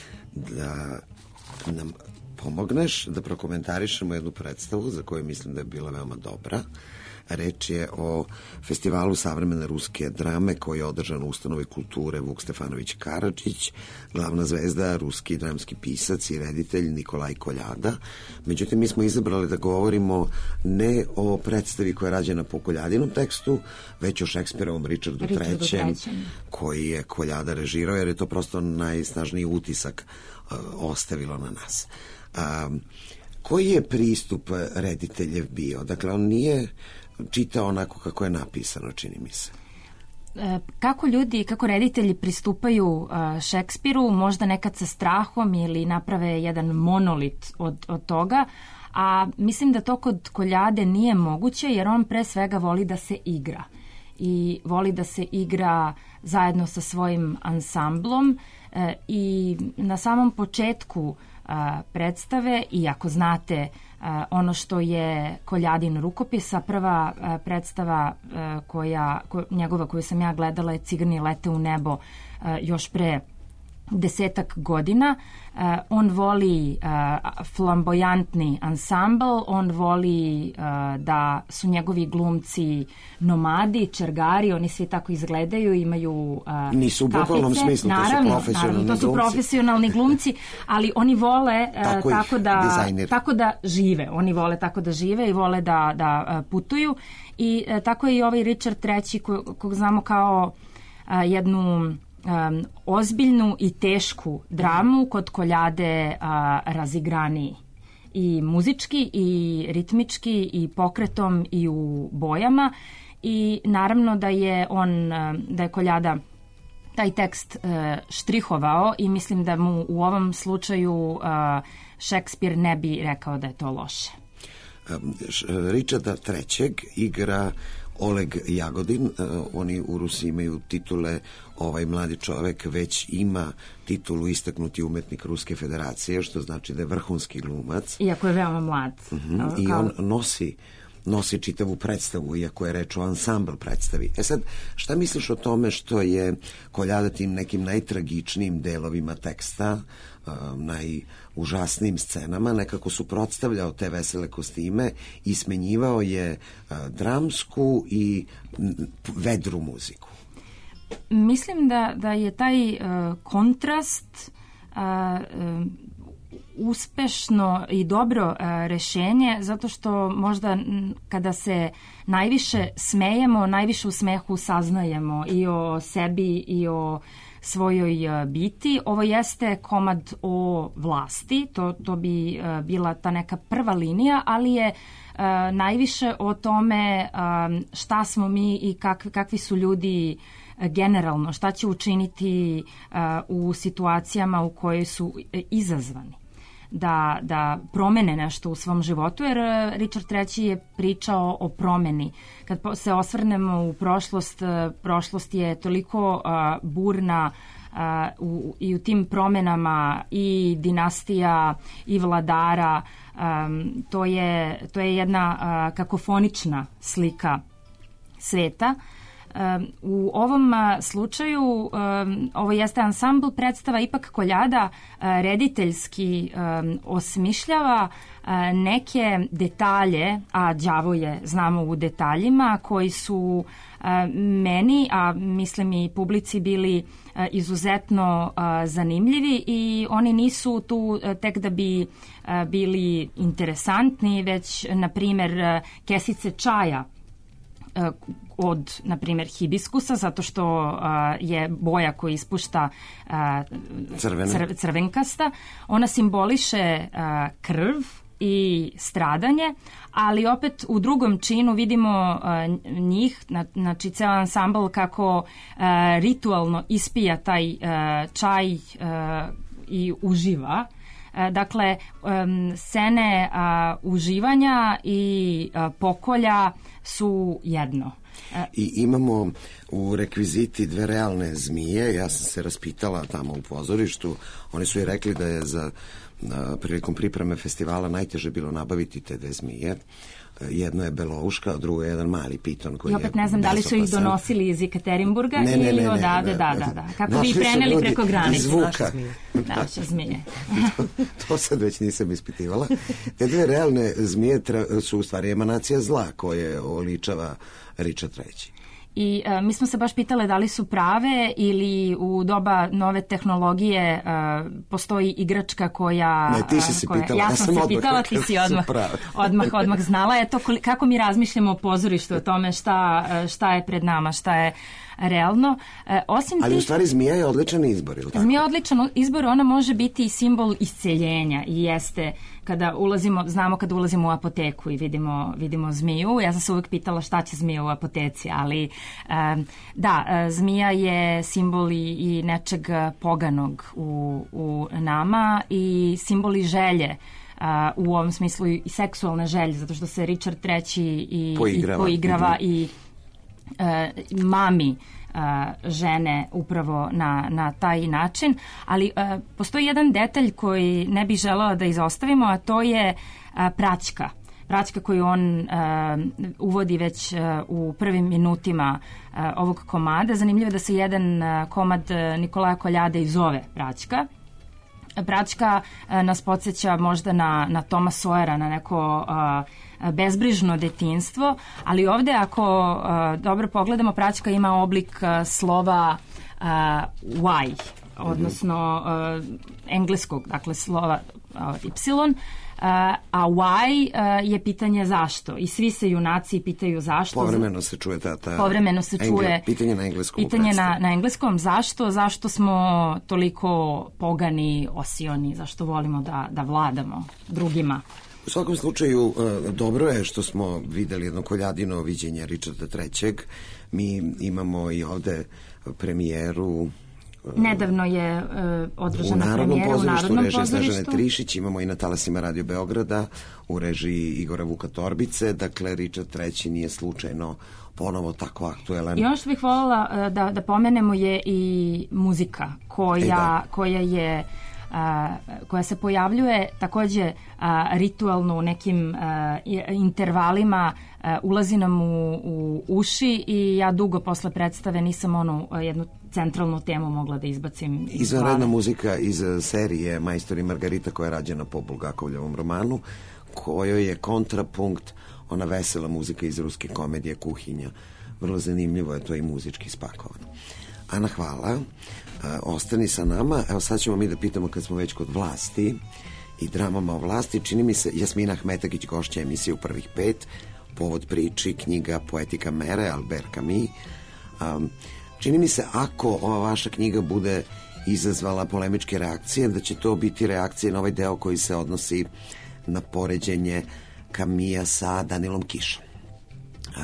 da nam pomogneš, da prokomentarišemo jednu predstavu za koju mislim da je bila veoma dobra. Reč je o festivalu savremene ruske drame koji je održan u ustanovi kulture Vuk Stefanović Karadžić, glavna zvezda, ruski dramski pisac i reditelj Nikolaj Koljada. Međutim, mi smo izabrali da govorimo ne o predstavi koja je rađena po Koljadinom tekstu, već o Šekspirovom Richardu trećem, koji je Koljada režirao, jer je to prosto najsnažniji utisak uh, ostavilo na nas. Um, koji je pristup rediteljev bio? Dakle, on nije čitao onako kako je napisano, čini mi se. Kako ljudi, kako reditelji pristupaju Šekspiru, možda nekad sa strahom ili naprave jedan monolit od, od toga, a mislim da to kod Koljade nije moguće, jer on pre svega voli da se igra. I voli da se igra zajedno sa svojim ansamblom i na samom početku predstave, i ako znate ono što je Koljadin rukopis, a prva predstava koja, njegova koju sam ja gledala je Cigani lete u nebo još pre desetak godina. On voli flambojantni ansambl, on voli da su njegovi glumci nomadi, čergari, oni svi tako izgledaju, imaju kafice. Nisu u bukvalnom smislu, naravno, to su profesionalni naravno, to su glumci. profesionalni glumci, ali oni vole tako, tako, da, tako da žive. Oni vole tako da žive i vole da, da putuju. I tako je i ovaj Richard treći, kog, kog znamo kao jednu Um, ozbiljnu i tešku dramu, kod Koljade uh, razigraniji i muzički i ritmički i pokretom i u bojama, i naravno da je on uh, da je Koljada taj tekst uh, štrihovao, i mislim da mu u ovom slučaju uh, Šekspir ne bi rekao da je to loše. Um, Richarda trećeg igra Oleg Jagodin. Oni u Rusiji imaju titule, ovaj mladi čovek već ima titulu istaknuti umetnik Ruske federacije, što znači da je vrhunski glumac. Iako je veoma mlad. Uh-huh. I on nosi nosi čitavu predstavu, iako je reč o ansambl predstavi. E sad, šta misliš o tome što je Koljada tim nekim najtragičnijim delovima teksta, uh, najužasnijim scenama, nekako suprotstavljao te vesele kostime i smenjivao je uh, dramsku i vedru muziku? Mislim da, da je taj uh, kontrast uh, uh, uspešno i dobro uh, rešenje, zato što možda m, kada se najviše smejemo, najviše u smehu saznajemo i o sebi i o svojoj uh, biti. Ovo jeste komad o vlasti, to, to bi uh, bila ta neka prva linija, ali je uh, najviše o tome uh, šta smo mi i kak, kakvi su ljudi generalno, šta će učiniti uh, u situacijama u kojoj su izazvani da, da promene nešto u svom životu, jer Richard treći je pričao o promeni. Kad se osvrnemo u prošlost, prošlost je toliko uh, burna uh, u, i u tim promenama i dinastija i vladara, um, to je, to je jedna uh, kakofonična slika sveta. Um, u ovom uh, slučaju um, ovo jeste ansambl predstava, ipak Koljada uh, rediteljski um, osmišljava uh, neke detalje, a đavo je, znamo, u detaljima, koji su uh, meni, a mislim i publici, bili uh, izuzetno uh, zanimljivi, i oni nisu tu uh, tek da bi uh, bili interesantni, već, na primer, uh, kesice čaja od, na primjer, hibiskusa, zato što uh, je boja koja ispušta uh, crv, crvenkasta. Ona simboliše uh, krv i stradanje, ali opet u drugom činu vidimo uh, njih, znači ceo ansambl kako uh, ritualno ispija taj uh, čaj uh, i uživa. Dakle, scene uživanja i pokolja su jedno. I imamo u rekviziti dve realne zmije. Ja sam se raspitala tamo u pozorištu. Oni su i rekli da je za prilikom pripreme festivala najteže bilo nabaviti te dve zmije. Jedno je belouška, a drugo je jedan mali piton koji je... I opet ne znam da li su ih donosili iz Ekaterinburga ne, ne, ili ne, odavde, ne, da, ne, da, da. Kako bi ih preneli preko granice. Zvuka. Naše zmije. to, to sad već nisam ispitivala. Te dve realne zmije su u stvari emanacija zla koje oličava Richard treći. I e, mi smo se baš pitale da li su prave ili u doba nove tehnologije e, postoji igračka koja... Ne, ti si se koja, pitala. Ja, Ja sam sam se odmah pitala, ti si odmah, odmah, odmah znala. Eto, kako mi razmišljamo o pozorištu, o tome šta, šta je pred nama, šta je realno. E, osim Ali tih, u stvari zmija je odličan izbor, ili tako? Zmija je odličan izbor, ona može biti i simbol isceljenja i jeste kada ulazimo, znamo kada ulazimo u apoteku i vidimo, vidimo zmiju. Ja sam se uvijek pitala šta će zmija u apoteci, ali um, da, zmija je simbol i, i nečeg poganog u, u nama i simbol i želje. Uh, u ovom smislu i seksualne želje, zato što se Richard treći i poigrava i, poigrava i uh, mami uh, žene upravo na, na taj način, ali uh, postoji jedan detalj koji ne bih želela da izostavimo, a to je uh, praćka. Praćka koju on uh, uvodi već uh, u prvim minutima uh, ovog komada. Zanimljivo je da se jedan uh, komad uh, Nikolaja Koljade i zove Praćka. Praćka uh, nas podsjeća možda na, na Toma Sawyera, na neko uh, bezbrižno detinjstvo, ali ovde ako uh, dobro pogledamo, Praćka ima oblik uh, slova uh, Y, odnosno uh, engleskog, dakle slova uh, Y, Uh, a why uh, je pitanje zašto. I svi se junaci pitaju zašto. Povremeno se čuje ta, ta Povremeno se engle, čuje pitanje na engleskom. Pitanje na, na engleskom. Zašto? Zašto smo toliko pogani, osioni? Zašto volimo da, da vladamo drugima? U svakom slučaju, uh, dobro je što smo videli jedno koljadino viđenje Richarda trećeg. Mi imamo i ovde premijeru. Nedavno je uh, održana premijera u Narodnom pozorištu. Snežane Trišić, imamo i na talasima Radio Beograda u režiji Igora Vuka Torbice. Dakle, Richard treći nije slučajno ponovo tako aktuelan. I ono što bih voljela uh, da, da pomenemo je i muzika koja, e, da. koja je a, koja se pojavljuje takođe a, ritualno u nekim a, intervalima, a, ulazi nam u, u uši i ja dugo posle predstave nisam onu a, jednu centralnu temu mogla da izbacim iz Izvanredna muzika iz serije Majstor i Margarita koja je rađena po Bulgakovljevom romanu, kojoj je kontrapunkt ona vesela muzika iz ruske komedije Kuhinja. Vrlo zanimljivo je to i muzički spakovano. Ana, hvala. Ostani sa nama. Evo sad ćemo mi da pitamo, kad smo već kod vlasti i dramama o vlasti, čini mi se, Jasmina Ahmetagić, gošća emisije u prvih pet, povod priči, knjiga Poetika mere, Albert Camus. Um, čini mi se, ako ova vaša knjiga bude izazvala polemičke reakcije, da će to biti reakcije na ovaj deo koji se odnosi na poređenje Camusa sa Danilom Kišom. Uh,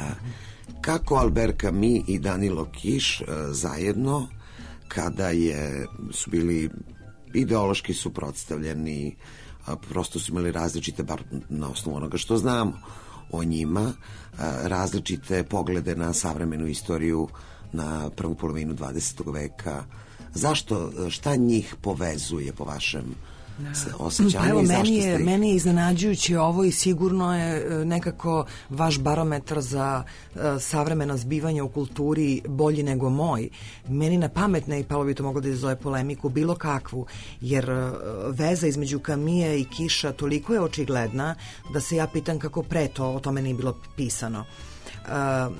kako Albert Camus i Danilo Kiš uh, zajedno, kada je, su bili ideološki suprotstavljeni, a, prosto su imali različite, bar na osnovu onoga što znamo o njima, a, različite poglede na savremenu istoriju, na prvu polovinu dvadesetog veka. Zašto, šta njih povezuje po vašem osjećanju? Evo, i zašto meni je, ste ih... meni je iznenađujući ovo i sigurno je nekako vaš barometar za uh, savremeno zbivanje u kulturi bolji nego moj. Meni na pamet ne i palo bi to moglo da izazove polemiku, bilo kakvu, jer uh, veza između Camusa i Kiša toliko je očigledna da se ja pitam kako pre to o tome nije bilo pisano. Uh,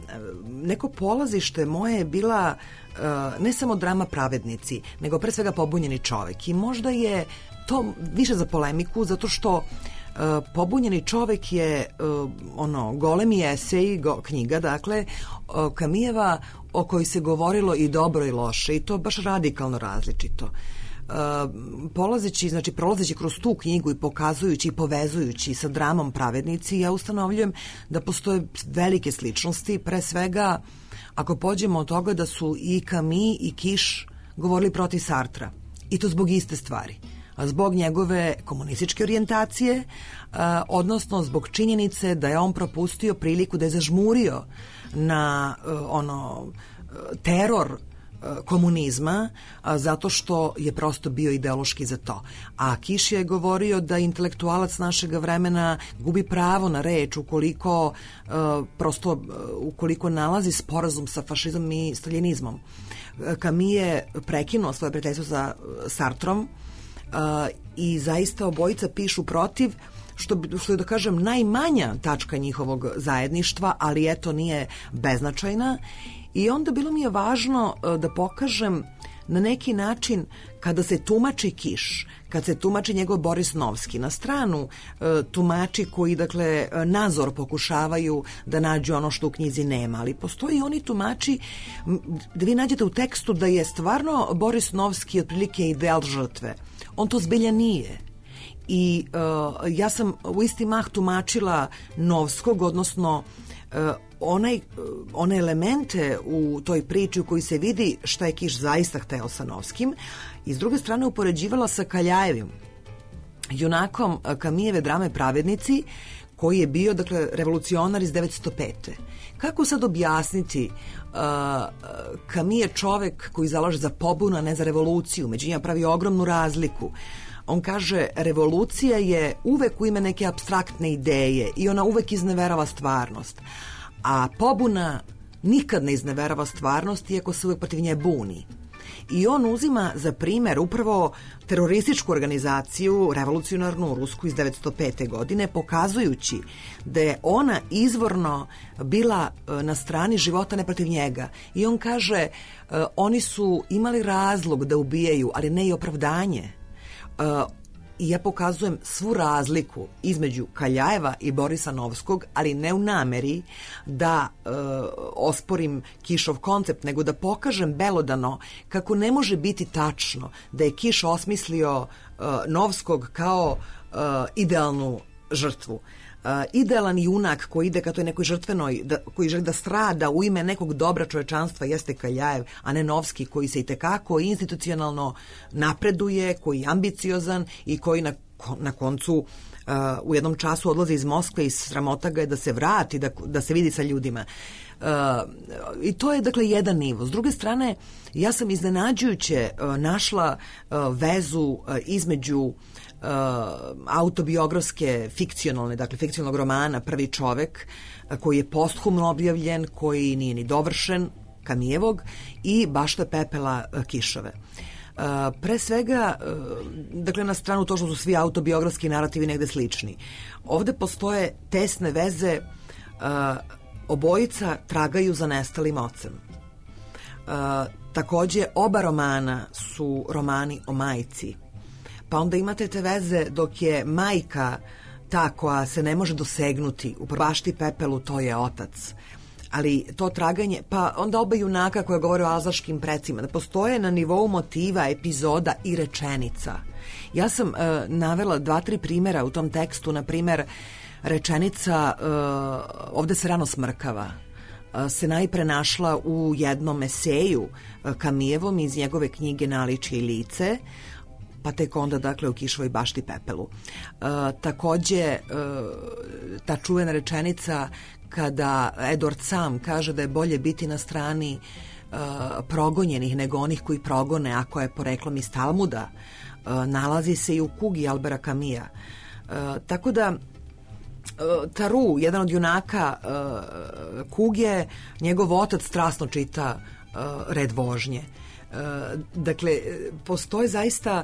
neko polazište moje je bila uh, ne samo drama Pravednici, nego pre svega Pobunjeni čovek, i možda je to više za polemiku, zato što uh, Pobunjeni čovek je uh, ono golemi esej, go, knjiga, dakle, uh, Camuseva, o kojoj se govorilo i dobro i loše, i to baš radikalno različito. Uh, polazeći, znači prolazeći kroz tu knjigu i pokazujući i povezujući sa dramom Pravednici, ja ustanovljujem da postoje velike sličnosti, pre svega ako pođemo od toga da su i Camus i Kiš govorili protiv Sartra, i to zbog iste stvari, a zbog njegove komunističke orijentacije, a, odnosno zbog činjenice da je on propustio priliku, da je zažmurio na a, ono teror komunizma, a, zato što je prosto bio ideološki za to. A Kiš je govorio da intelektualac našega vremena gubi pravo na reč ukoliko a, prosto a, ukoliko nalazi sporazum sa fašizmom i staljinizmom. Camus je prekinuo svoje prijateljstvo sa Sartrom a, i zaista obojica pišu protiv, što, što je da kažem najmanja tačka njihovog zajedništva, ali eto nije beznačajna. I onda bilo mi je važno da pokažem na neki način kada se tumači Kiš, kad se tumači njegov Boris Novski, na stranu tumači koji, dakle, nazor pokušavaju da nađu ono što u knjizi nema, ali postoji i oni tumači da vi nađete u tekstu da je stvarno Boris Novski otprilike ideal žrtve. On to zbilja nije. I uh, ja sam u isti mah tumačila Novskog, odnosno uh, onaj, one elemente u toj priči u kojoj se vidi šta je Kiš zaista hteo sa Novskim, i s druge strane upoređivala sa Kaljajevim, junakom Camusove drame Pravednici, koji je bio, dakle, revolucionar iz devetsto pete. Kako sad objasniti? Uh, Camus je čovek koji zalaže za pobunu, a ne za revoluciju. Među njima pravi ogromnu razliku. On kaže, revolucija je uvek u ime neke apstraktne ideje i ona uvek izneverava stvarnost. A pobuna nikad ne izneverava stvarnost, iako se uvek protiv nje buni. I on uzima za primer upravo terorističku organizaciju, revolucionarnu Rusku iz devetsto pete. godine, pokazujući da je ona izvorno bila na strani života, ne protiv njega. I on kaže, oni su imali razlog da ubijaju, ali ne i opravdanje. I ja pokazujem svu razliku između Kaljajeva i Borisa Novskog, ali ne u nameri da e, osporim Kišov koncept, nego da pokažem belodano kako ne može biti tačno da je Kiš osmislio e, Novskog kao e, idealnu žrtvu. Uh, idealan junak koji ide ka toj nekoj žrtvenoj, da, koji želi da strada u ime nekog dobra čovečanstva, jeste Kaljajev, a ne Novski, koji se itekako institucionalno napreduje, koji je ambiciozan i koji na, na koncu uh, u jednom času odlazi iz Moskve i sramota ga je da se vrati, da, da se vidi sa ljudima. Uh, I to je, dakle, jedan nivo. S druge strane, ja sam iznenađujuće uh, našla uh, vezu uh, između Uh, autobiografske, fikcionalne, dakle fikcionalnog romana Prvi čovek, uh, koji je posthumno objavljen, koji nije ni dovršen, Camusevog, i Bašta pepela uh, Kišove. Uh, pre svega, uh, dakle, na stranu to što su svi autobiografski narativi negde slični. Ovde postoje tesne veze, uh, obojica tragaju za nestalim ocem. Uh, takođe, oba romana su romani o majci. Pa onda imate te veze dok je majka ta koja se ne može dosegnuti, u Bašti pepelu to je otac. Ali to traganje, pa onda oba junaka koja govore o alzaškim precima, da postoje na nivou motiva, epizoda i rečenica. Ja sam uh, navela dva, tri primjera u tom tekstu, na primer rečenica uh, ovde se rano smrkava. Uh, se najpre našla u jednom eseju uh, Camusevom iz njegove knjige Naličje i lice, pa tek onda, dakle, u Kišovoj Bašti pepelu. Uh, takođe, uh, ta čuvena rečenica kada Edward sam kaže da je bolje biti na strani uh, progonjenih nego onih koji progone, ako je poreklom iz Talmuda, uh, nalazi se i u kugi Albera Camusa. Uh, tako da, uh, Taru, jedan od junaka uh, kuge, njegov otac strasno čita uh, Red vožnje. Uh, dakle, postoje zaista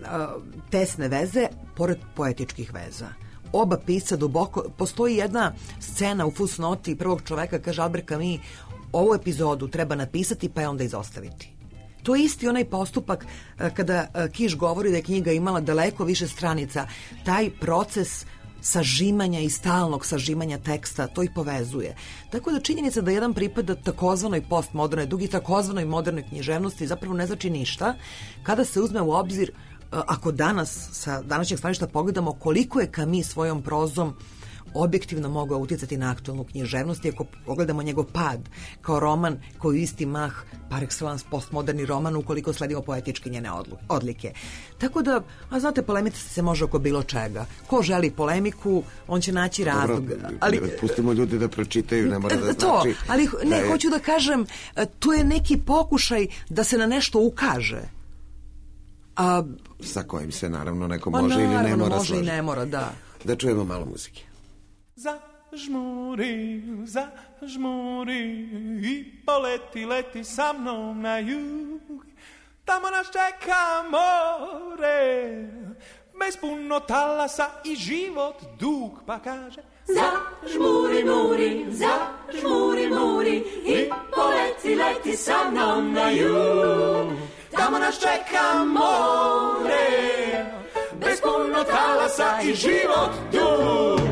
tesne veze pored poetičkih veza. Oba pisca duboko, postoji jedna scena u fusnoti Prvog čoveka, kaže Albert Camus, ovu epizodu treba napisati pa je onda izostaviti. To je isti onaj postupak kada Kiš govori da je knjiga imala daleko više stranica. Taj proces sažimanja i stalnog sažimanja teksta, to i povezuje. Tako da činjenica da jedan pripada takozvanoj postmodernoj, drugi takozvanoj modernoj književnosti zapravo ne znači ništa kada se uzme u obzir, ako danas sa današnjeg staništa pogledamo koliko je Camus svojom prozom objektivno mogao utjecati na aktualnu književnost, i ako pogledamo njegov pad kao roman koji isti mah par excellence postmoderni roman ukoliko sledimo poetičke njene odlike. Tako da, a znate, polemiti se može oko bilo čega. Ko želi polemiku, on će naći razlog. Dobro, ali, pustimo ljudi da pročitaju, ne mora da znači... To, ali ne, da je... hoću da kažem, to je neki pokušaj da se na nešto ukaže. A, sa kojim se naravno neko ma, može naravno, ili ne mora može složiti. i ne mora, da. Da čujemo malo muzike. Zažmuri, zažmuri i poleti, leti sa mnom na jug. Tamo nas čeka more, bez puno talasa i život dug, pa kaže zažmuri, muri, zažmuri, muri i poleti, leti sa mnom na jug. Tamo nas čeka more, bez puno talasa i život dug.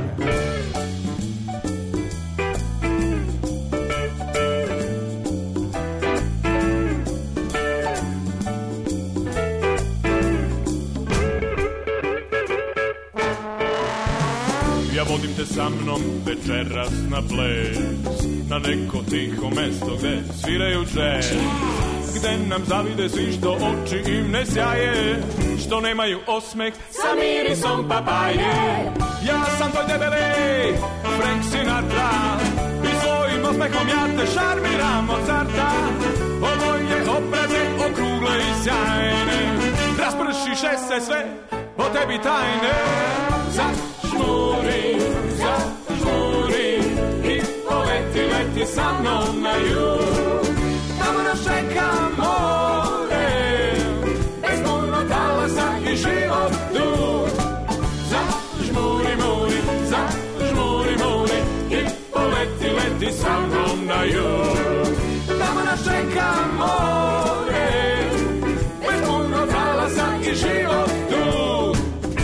Ja vodim te sa mnom večeras na ples, na neko tiho mesto gde sviraju džez, gde nam zavide svi što oči im ne sjaje, što nemaju osmeh sa mirisom papaje. Ja sam tvoj debeli Frank Sinatra i svojim osmehom ja te šarmiram od starta. Ovo je obraze okrugle i sjajne, raspršiše se sve o tebi tajne. Zažmuri, zažmuri i poleti, leti sa mnom na jug. Tamo nas čeka more, bez puno talasa i život dug. Zažmuri, muri, zažmuri, muri i poleti, leti sa mnom na jug. Tamo nas čeka more, bez puno talasa i život dug.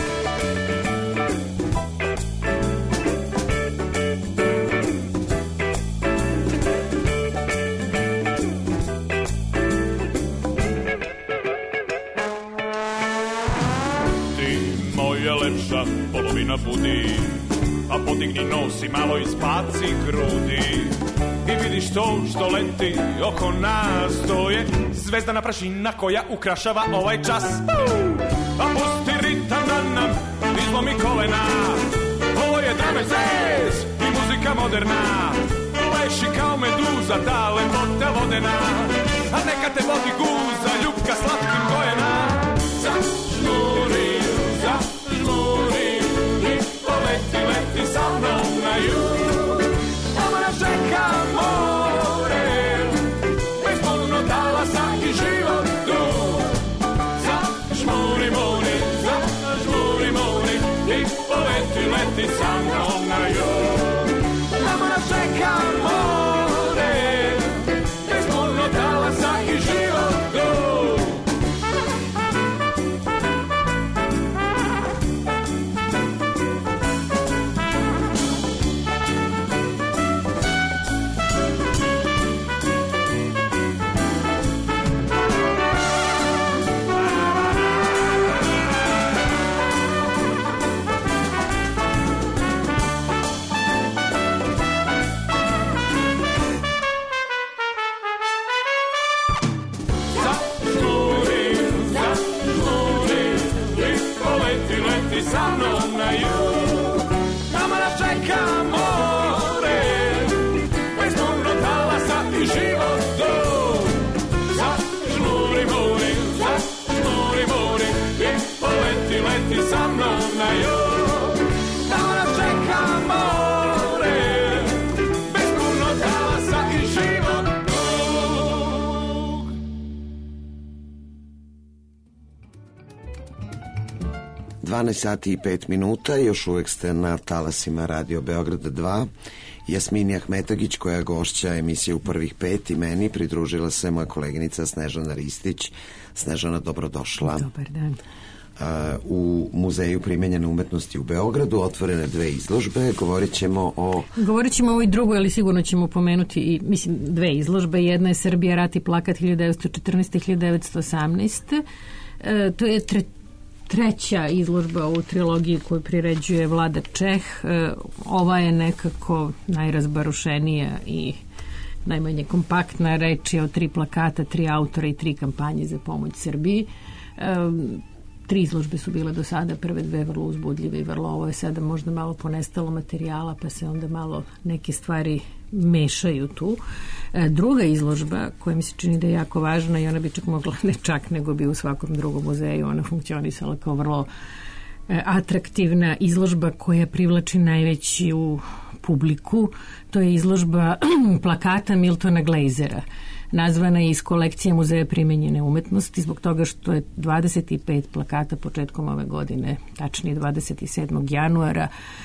Lepša polovina budi, a podigni nos i malo ispaci grudi. I vidiš to što leti oko nas, to je zvezdana prašina koja ukrašava ovaj čas. A pusti ritam da nam izlomi kolena, ovo je drum and bass i muzika moderna. Leši kao meduza, ta lepota vodena, a neka te vodi guza, ljubka slatkim gojena. Zažmuri, zažmuri i poleti, leti sa mnom na jug. Tamo nas čeka more, bez puno talasa i život dug. Zažmuri, muri, zažmuri, muri i poleti, leti sa mnom na jug. Tamo nas čeka more, bez puno talasa i život dug. Sa mnom na jug, tamo nas čeka more, bez puno talasa i život dug. Zažmuri, muri, zažmuri, muri i poleti, leti sa mnom na jug. Tamo nas čeka more, bez puno talasa i život dug. dvanaest sati i pet minuta, još uvek ste na talasima Radio Beograd dva. Jasmini Ahmetagić, koja je gošća emisije U prvih pet, i meni pridružila se moja koleginica Snežana Ristić. Snežana, dobrodošla. Dobar dan. U Muzeju primenjene umetnosti u Beogradu otvorene dve izložbe. Govorit ćemo o... Govorit ćemo o ovoj drugoj, ali sigurno ćemo pomenuti i, mislim, dve izložbe. Jedna je Srbija, rat i plakat hiljadu devetsto četrnaeste. i hiljadu devetsto osamnaeste. E, to je tre treća izložba u trilogiji koju priređuje Vlada Čeh. Ova je nekako najrazbarušenija i najmanje kompaktna. Reč je o tri plakata, tri autora i tri kampanje za pomoć Srbiji. Tri izložbe su bile do sada, prve dve vrlo uzbudljive i vrlo, ovo je sada možda malo ponestalo materijala, pa se onda malo neke stvari mešaju tu. Druga izložba koja mi se čini da je jako važna i ona bi čak mogla, ne čak, nego bi u svakom drugom muzeju ona funkcionisala kao vrlo atraktivna izložba koja privlači najveću publiku. To je izložba plakata Miltona Glazera. Nazvana je iz kolekcije Muzeja primenjene umetnosti zbog toga što je dvadeset pet plakata početkom ove godine, tačnije dvadeset sedmog januara,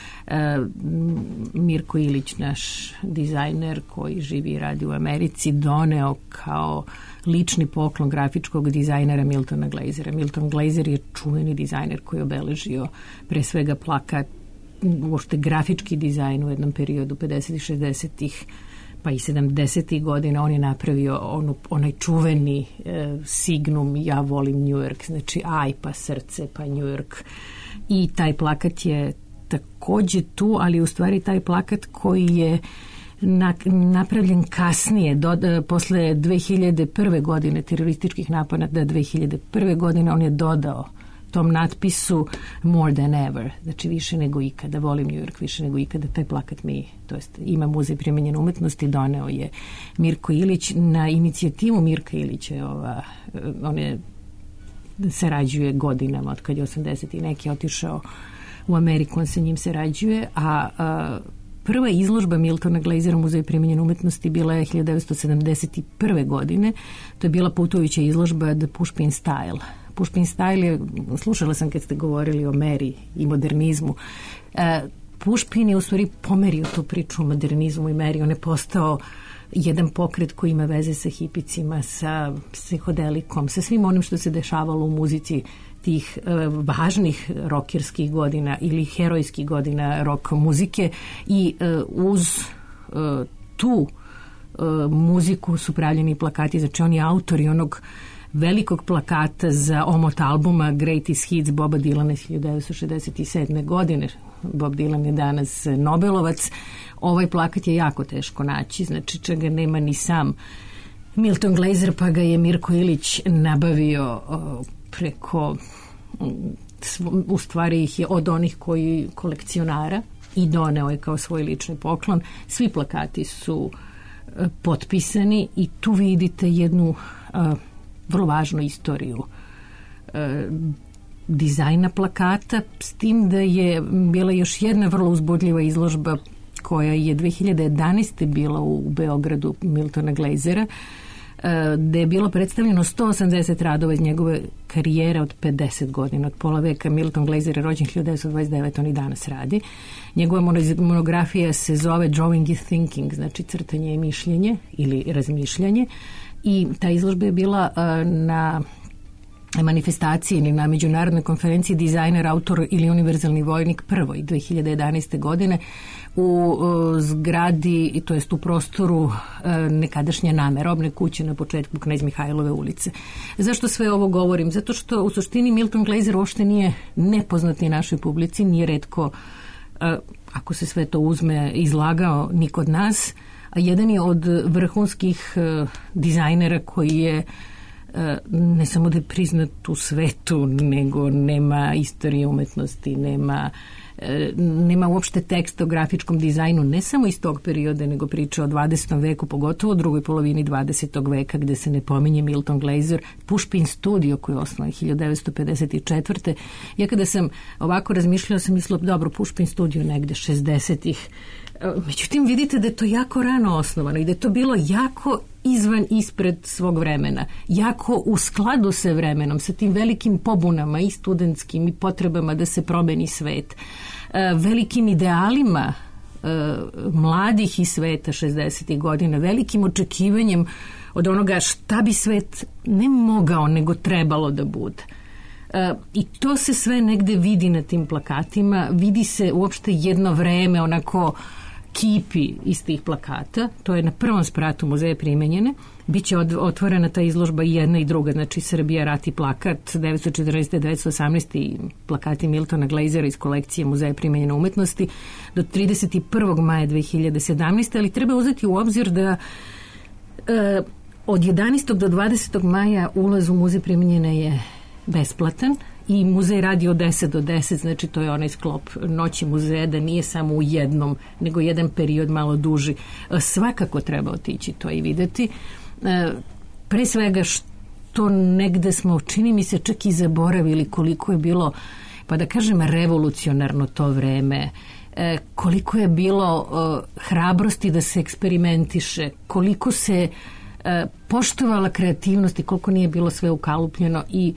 Mirko Ilić, naš dizajner koji živi i radi u Americi, doneo kao lični poklon grafičkog dizajnera Miltona Glazera. Milton Glazer je čuveni dizajner koji je obeležio pre svega plakat, uopšte grafički dizajn u jednom periodu pedesetih, šezdesetih pa i sedamdesetih godina. On je napravio onu, onaj čuveni e, signum ja volim New York, znači aj pa srce pa New York, i taj plakat je takođe tu, ali u stvari taj plakat koji je na, napravljen kasnije, do, posle dve hiljade prve godine, terorističkih napada dve hiljade prve godine, on je dodao tom natpisu more than ever, znači više nego ikada, volim New York više nego ikada. Taj plakat mi, to jest ima Muzej primenjene umetnosti, doneo je Mirko Ilić na inicijativu Mirka Ilića. Ova, on je sarađuje godinama, od kad je osamdeset i neki otišao u Ameriku, on se njim sarađuje, a, a prva izložba Miltona Glazera u Muzeju primenjene umetnosti bila je hiljadu devetsto sedamdeset prve godine. To je bila putujuća izložba The Pushpin Style. Pushpin Style je, slušala sam kad ste govorili o meri i modernizmu, e, Pushpin je u stvari pomerio tu priču o modernizmu i meri. On je postao jedan pokret koji ima veze sa hipicima, sa psihodelikom, sa svim onim što se dešavalo u muzici tih e, važnih rokerskih godina ili herojskih godina rock muzike, i e, uz e, tu e, muziku su pravljeni plakati. Znači on je autor i onog velikog plakata za omot albuma Greatest Hits Boba Dylana iz hiljadu devetsto šezdeset sedme godine. Bob Dylan je danas Nobelovac. Ovaj plakat je jako teško naći, znači čega nema ni sam Milton Glazer, pa ga je Mirko Ilić nabavio preko, u stvari ih je od onih koji kolekcionara, i doneo je kao svoj lični poklon. Svi plakati su potpisani i tu vidite jednu vrlo važnu istoriju e, dizajna plakata, s tim da je bila još jedna vrlo uzbudljiva izložba koja je dve hiljade jedanaeste bila u Beogradu Miltona Glazera, e, gde je bilo predstavljeno sto osamdeset radova iz njegove karijere od pedeset godina, od pola veka. Milton Glazer je rođen hiljadu devetsto dvadeset devete. On i danas radi. Njegova monografija se zove Drawing is Thinking, znači crtanje i mišljenje ili razmišljanje. I ta izložba je bila uh, na manifestaciji ili na međunarodnoj konferenciji dizajner, autor ili univerzalni vojnik prvoj dve hiljade jedanaeste. godine u uh, zgradi, to jest u prostoru uh, nekadašnje Name, robne kuće na početku Knez Mihajlove ulice. Zašto sve ovo govorim? Zato što u suštini Milton Glazer uopšte nije nepoznat ni našoj publici, nije retko, uh, ako se sve to uzme, izlagao ni kod nas. A jedan je od vrhunskih uh, dizajnera koji je uh, ne samo da je priznat u svetu, nego nema istorije umetnosti, nema, uh, nema uopšte teksta o grafičkom dizajnu, ne samo iz tog perioda, nego priča o dvadesetom veku, pogotovo u drugoj polovini dvadesetog veka, gde se ne pominje Milton Glazer. Pushpin Studio koji je osnovan hiljadu devetsto pedeset četvrte. Ja kada sam ovako razmišljala, sam mislila, dobro, Pushpin Studio negde šezdesetih. Međutim, vidite da je to jako rano osnovano i da je to bilo jako izvan, ispred svog vremena, jako u skladu sa vremenom, sa tim velikim pobunama i studentskim i potrebama da se promeni svet, velikim idealima mladih iz sveta šezdesetih godina, velikim očekivanjem od onoga šta bi svet ne mogao, nego trebalo da bude. I to se sve negde vidi na tim plakatima, vidi se uopšte jedno vreme onako kipi iz tih plakata. To je na prvom spratu muzeja primenjene. Biće otvorena ta izložba i jedna i druga, znači Srbija, rat i plakat, devetsto četrnaeste do devetsto osamnaeste plakati Miltona Glazera iz kolekcije Muzeja primenjene umetnosti do trideset prvog maja dve hiljade sedamnaeste. Ali treba uzeti u obzir da e, od jedanaestog do dvadesetog maja ulaz u muzej primenjene je besplatan i muzej radi od deset do deset, znači to je onaj sklop noći muzeja, da nije samo u jednom, nego jedan period malo duži. Svakako treba otići to i videti. Pre svega što negde smo, čini mi se, čak i zaboravili koliko je bilo, pa da kažem, revolucionarno to vreme, koliko je bilo hrabrosti da se eksperimentiše, koliko se poštovala kreativnost i koliko nije bilo sve ukalupljeno i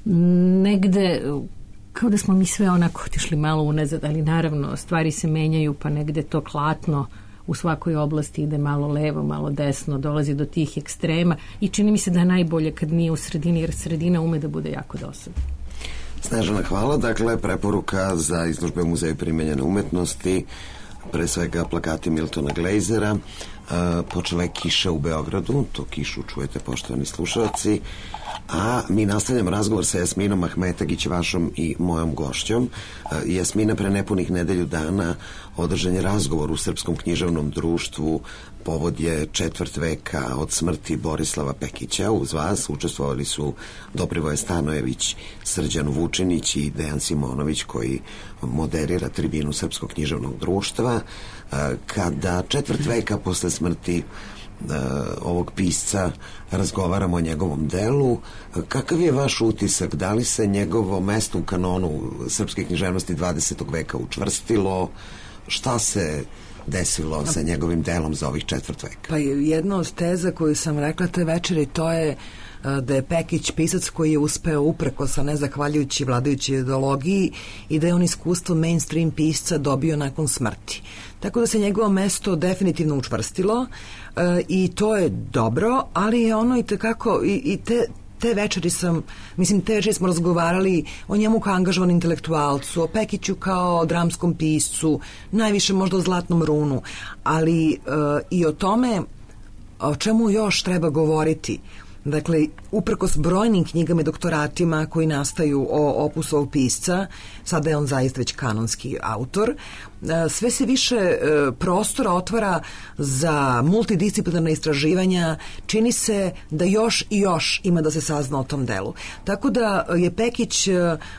negde kao da smo mi sve onako otišli malo unazad, ali naravno stvari se menjaju, pa negde to klatno u svakoj oblasti ide malo levo, malo desno, dolazi do tih ekstrema i čini mi se da je najbolje kad nije u sredini, jer sredina ume da bude jako dosadna. Snežana, hvala. Dakle, preporuka za izložbe u Muzeju primenjene umetnosti, pre svega plakati Miltona Glazera. Uh, počela je kiša u Beogradu, to kišu čujete, poštovani slušalci, a mi nastavljamo razgovor sa Jasminom Ahmetagić, vašom i mojom gošćom. Uh, Jasmina, pre nepunih nedelju dana održan je razgovor u Srpskom književnom društvu, povod je četvrt veka od smrti Borislava Pekića. Uz vas učestvovali su Dobrivoje Stanojević, Srđan Vučinić i Dejan Simonović, koji moderira tribinu Srpskog književnog društva. Kada četvrt veka posle smrti uh, ovog pisca razgovaramo o njegovom delu, kakav je vaš utisak? Da li se njegovo mesto u kanonu srpske književnosti dvadesetog veka učvrstilo? Šta se desilo sa njegovim delom za ovih četvrt veka? Pa jedna od teza koju sam rekla te večeri, to je da je Pekić pisac koji je uspeo uprkos, a ne zahvaljujući vladajućoj ideologiji, i da je on iskustvo mainstream pisca dobio nakon smrti. Tako da se njegovo mesto definitivno učvrstilo e, i to je dobro, ali je ono i tekako, i, i te te večeri sam, mislim, te večeri smo razgovarali o njemu kao angažovan intelektualcu, o Pekiću kao dramskom piscu, najviše možda o Zlatnom runu, ali e, i o tome o čemu još treba govoriti. Dakle, uprkos brojnim knjigama i doktoratima koji nastaju o opusu ovog pisca, sada je on zaista već kanonski autor, sve se više prostora otvara za multidisciplinarna istraživanja, čini se da još i još ima da se sazna o tom delu. Tako da je Pekić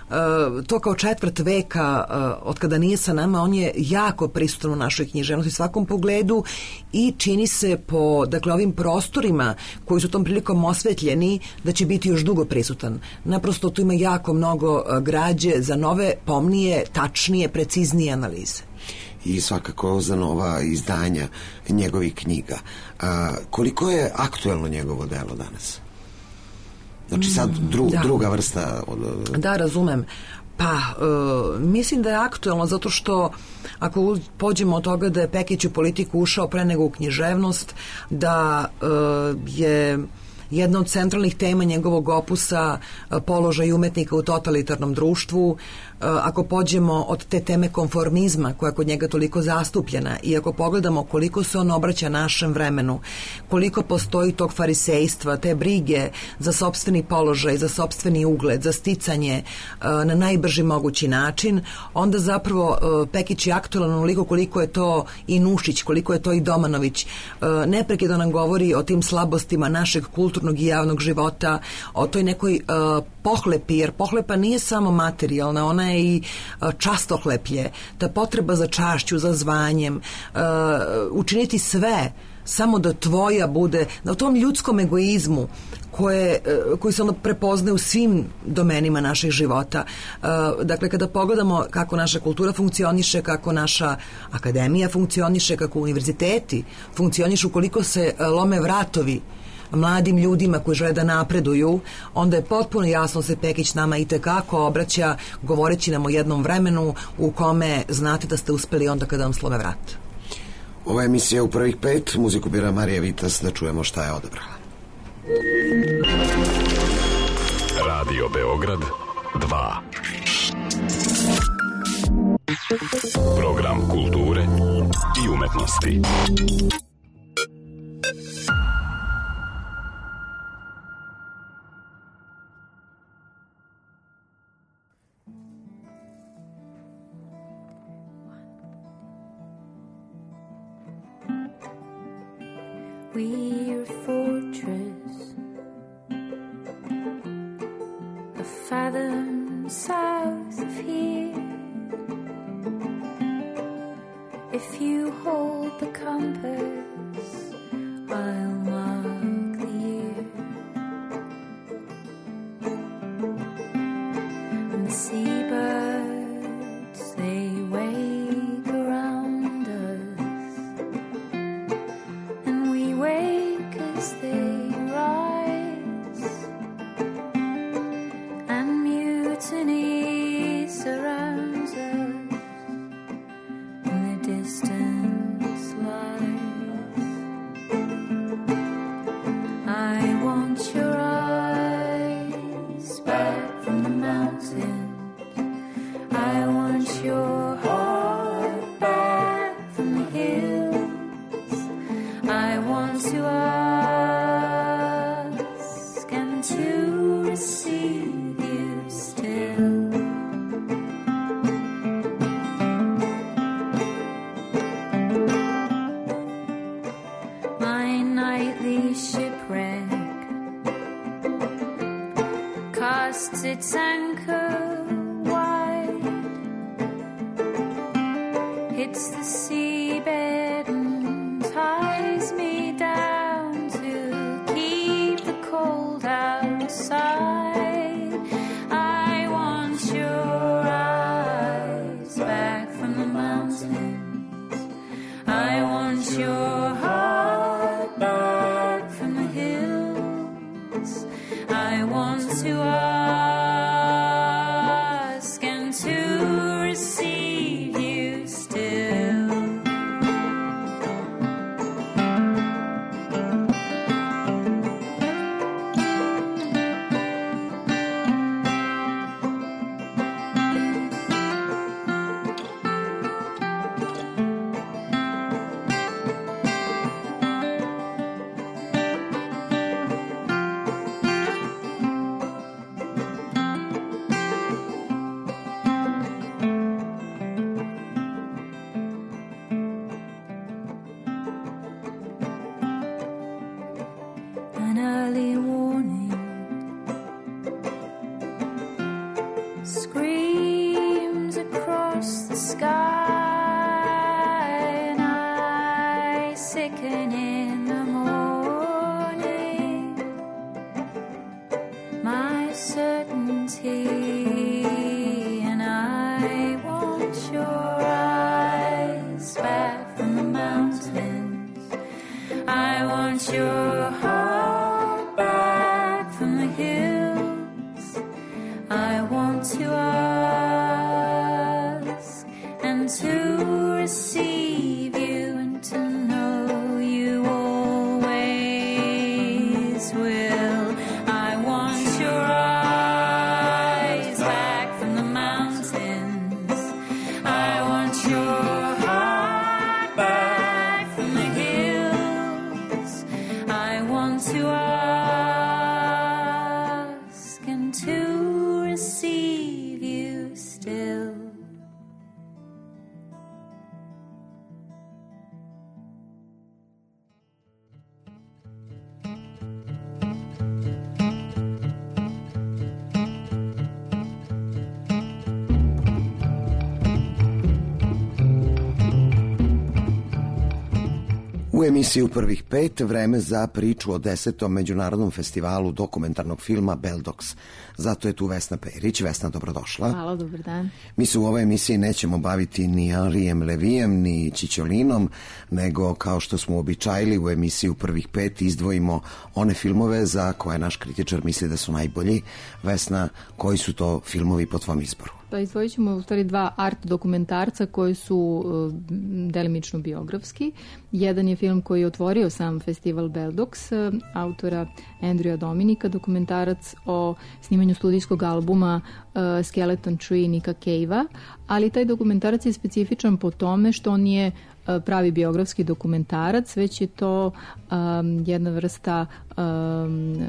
to kao četvrt veka od kada nije sa nama, on je jako prisutan u našoj književnosti u svakom pogledu i čini se po, dakle, ovim prostorima koji su tom prilikom osvetljeni da će biti još dugo prisutan. Naprosto tu ima jako mnogo građe za nove, pomnije, tačnije, preciznije analize. I svakako za nova izdanja njegovih knjiga. A, koliko je aktuelno njegovo delo danas? Znači sad dru, da. druga vrsta... Od... Da, razumem. Pa, e, mislim da je aktuelno zato što ako pođemo od toga da je Pekić u politiku ušao pre nego u književnost, da e, je jedna od centralnih tema njegovog opusa položaj umetnika u totalitarnom društvu. Ako pođemo od te teme konformizma koja je kod njega toliko zastupljena i ako pogledamo koliko se on obraća našem vremenu, koliko postoji tog farisejstva, te brige za sopstveni položaj, za sopstveni ugled, za sticanje na najbrži mogući način, onda zapravo Pekić je aktualan onoliko koliko je to i Nušić, koliko je to i Domanović. Neprekidno nam govori o tim slabostima našeg kulturnog i javnog života, o toj nekoj pohlepi, jer pohlepa nije samo materijalna, ona je i častohleplje, ta potreba za čašću, za zvanjem, uh, učiniti sve samo da tvoja bude, na tom ljudskom egoizmu koje, koji se ono prepoznaje u svim domenima naših života. Dakle, kada pogledamo kako naša kultura funkcioniše, kako naša akademija funkcioniše, kako univerziteti funkcionišu, koliko se lome vratovi mladim ljudima koji žele da napreduju, onda je potpuno jasno se Pekić nama i tekako obraća, govoreći nam o jednom vremenu u kome znate da ste uspeli onda kada vam slome vrat. Ova emisija u prvih pet, muziku bira Marija Vitas, da čujemo šta je odabrala. Radio Beograd dva. Program kulture i umetnosti. We're a fortress, a fathom south of here. If you hold the compass, I'll mark the year. And the seabirds, they wake around us, and we wake as they rise, and mutiny surrounds us, in the distance lies. I want your eyes back from the mountains, I want your heart back from the hills. I want to ask and to receive you still. My nightly shipwreck casts its anchor wide, hits the seabed and ties me down to keep the cold outside. I want your eyes back from the mountains, I want your heart back from the hills. I want to ask and to receive you still. An early warning screams across the sky, and I sicken in the morning. My certainty, and I want your eyes back from the mountains. I want your heart back from the hills. I want to ask and to receive you, and to know you always will. I want your eyes back from the mountains, I want your heart back from the hills. I want to ask and to receive you still. U emisiju Prvih pet vreme za priču o desetom međunarodnom festivalu dokumentarnog filma Beldox. Zato je tu Vesna Perić. Vesna, dobrodošla. Hvala, dobar dan. Mi se u ovoj emisiji nećemo baviti ni Henrijem Levijem, ni Čičolinom, nego kao što smo običajili u emisiju Prvih pet izdvojimo one filmove za koje naš kritičar misli da su najbolji. Vesna, koji su to filmovi po tvom izboru? Pa izdvojit ćemo u stvari dva art dokumentarca koji su uh, delimično biografski. Jedan je film koji je otvorio sam festival Beldox, uh, autora Andrewa Dominika, dokumentarac o snimanju studijskog albuma uh, Skeleton Tree Nika Cave-a, ali taj dokumentarac je specifičan po tome što on je pravi biografski dokumentarac, već je to um, jedna vrsta um,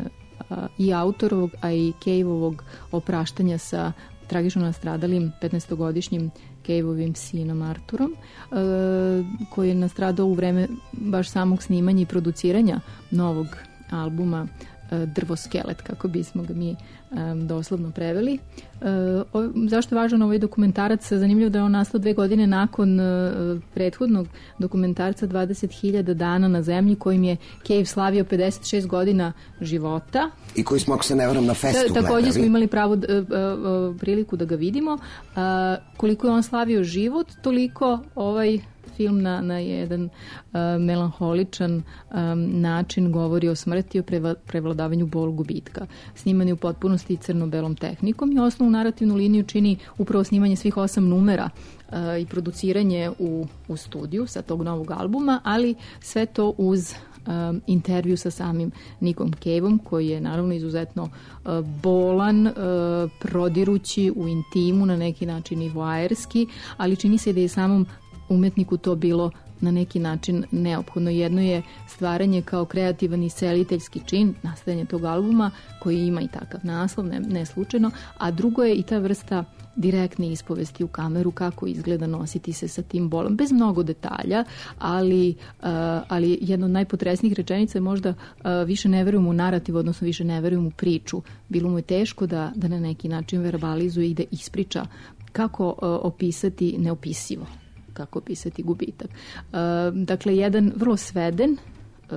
i autorovog, a i Cave-ovog opraštanja sa tragično nastradalim petnaestogodišnjim Cave-ovim sinom Arturom, uh, koji je nastradao u vreme baš samog snimanja i produciranja novog albuma Drvoskelet, kako bismo ga mi um, doslovno preveli. Uh, o, zašto je važan ovaj dokumentarac? Zanimljivo da je on nastao dve godine nakon uh, prethodnog dokumentarca dvadeset hiljada dana na zemlji, kojim je Cave slavio pedeset šest godina života. I koji smo, ako se ne varam, na festu gledali. Također smo imali pravu uh, uh, priliku da ga vidimo. Uh, koliko je on slavio život, toliko ovaj film na, na jedan uh, melanholičan um, način govori o smrti i o preva, prevladavanju bol gubitka. Sniman je u potpunosti crno-belom tehnikom i osnovnu narativnu liniju čini upravo snimanje svih osam numera uh, i produciranje u, u studiju sa tog novog albuma, ali sve to uz um, intervju sa samim Nikom Cave-om, koji je naravno izuzetno uh, bolan, uh, prodirući u intimu, na neki način i voajerski, ali čini se da je samom umetniku to bilo na neki način neophodno. Jedno je stvaranje kao kreativan i seliteljski čin, nastajanje tog albuma koji ima i takav naslov, ne, ne slučajno, a drugo je i ta vrsta direktne ispovesti u kameru, kako izgleda nositi se sa tim bolom, bez mnogo detalja, ali, uh, ali jedna od najpotresnijih rečenica je možda uh, više ne verujem u narativ, odnosno više ne verujem u priču. Bilo mu je teško da, da na neki način verbalizuje i da ispriča kako uh, opisati neopisivo, kako opisati gubitak. Uh, dakle, jedan vrlo sveden, uh,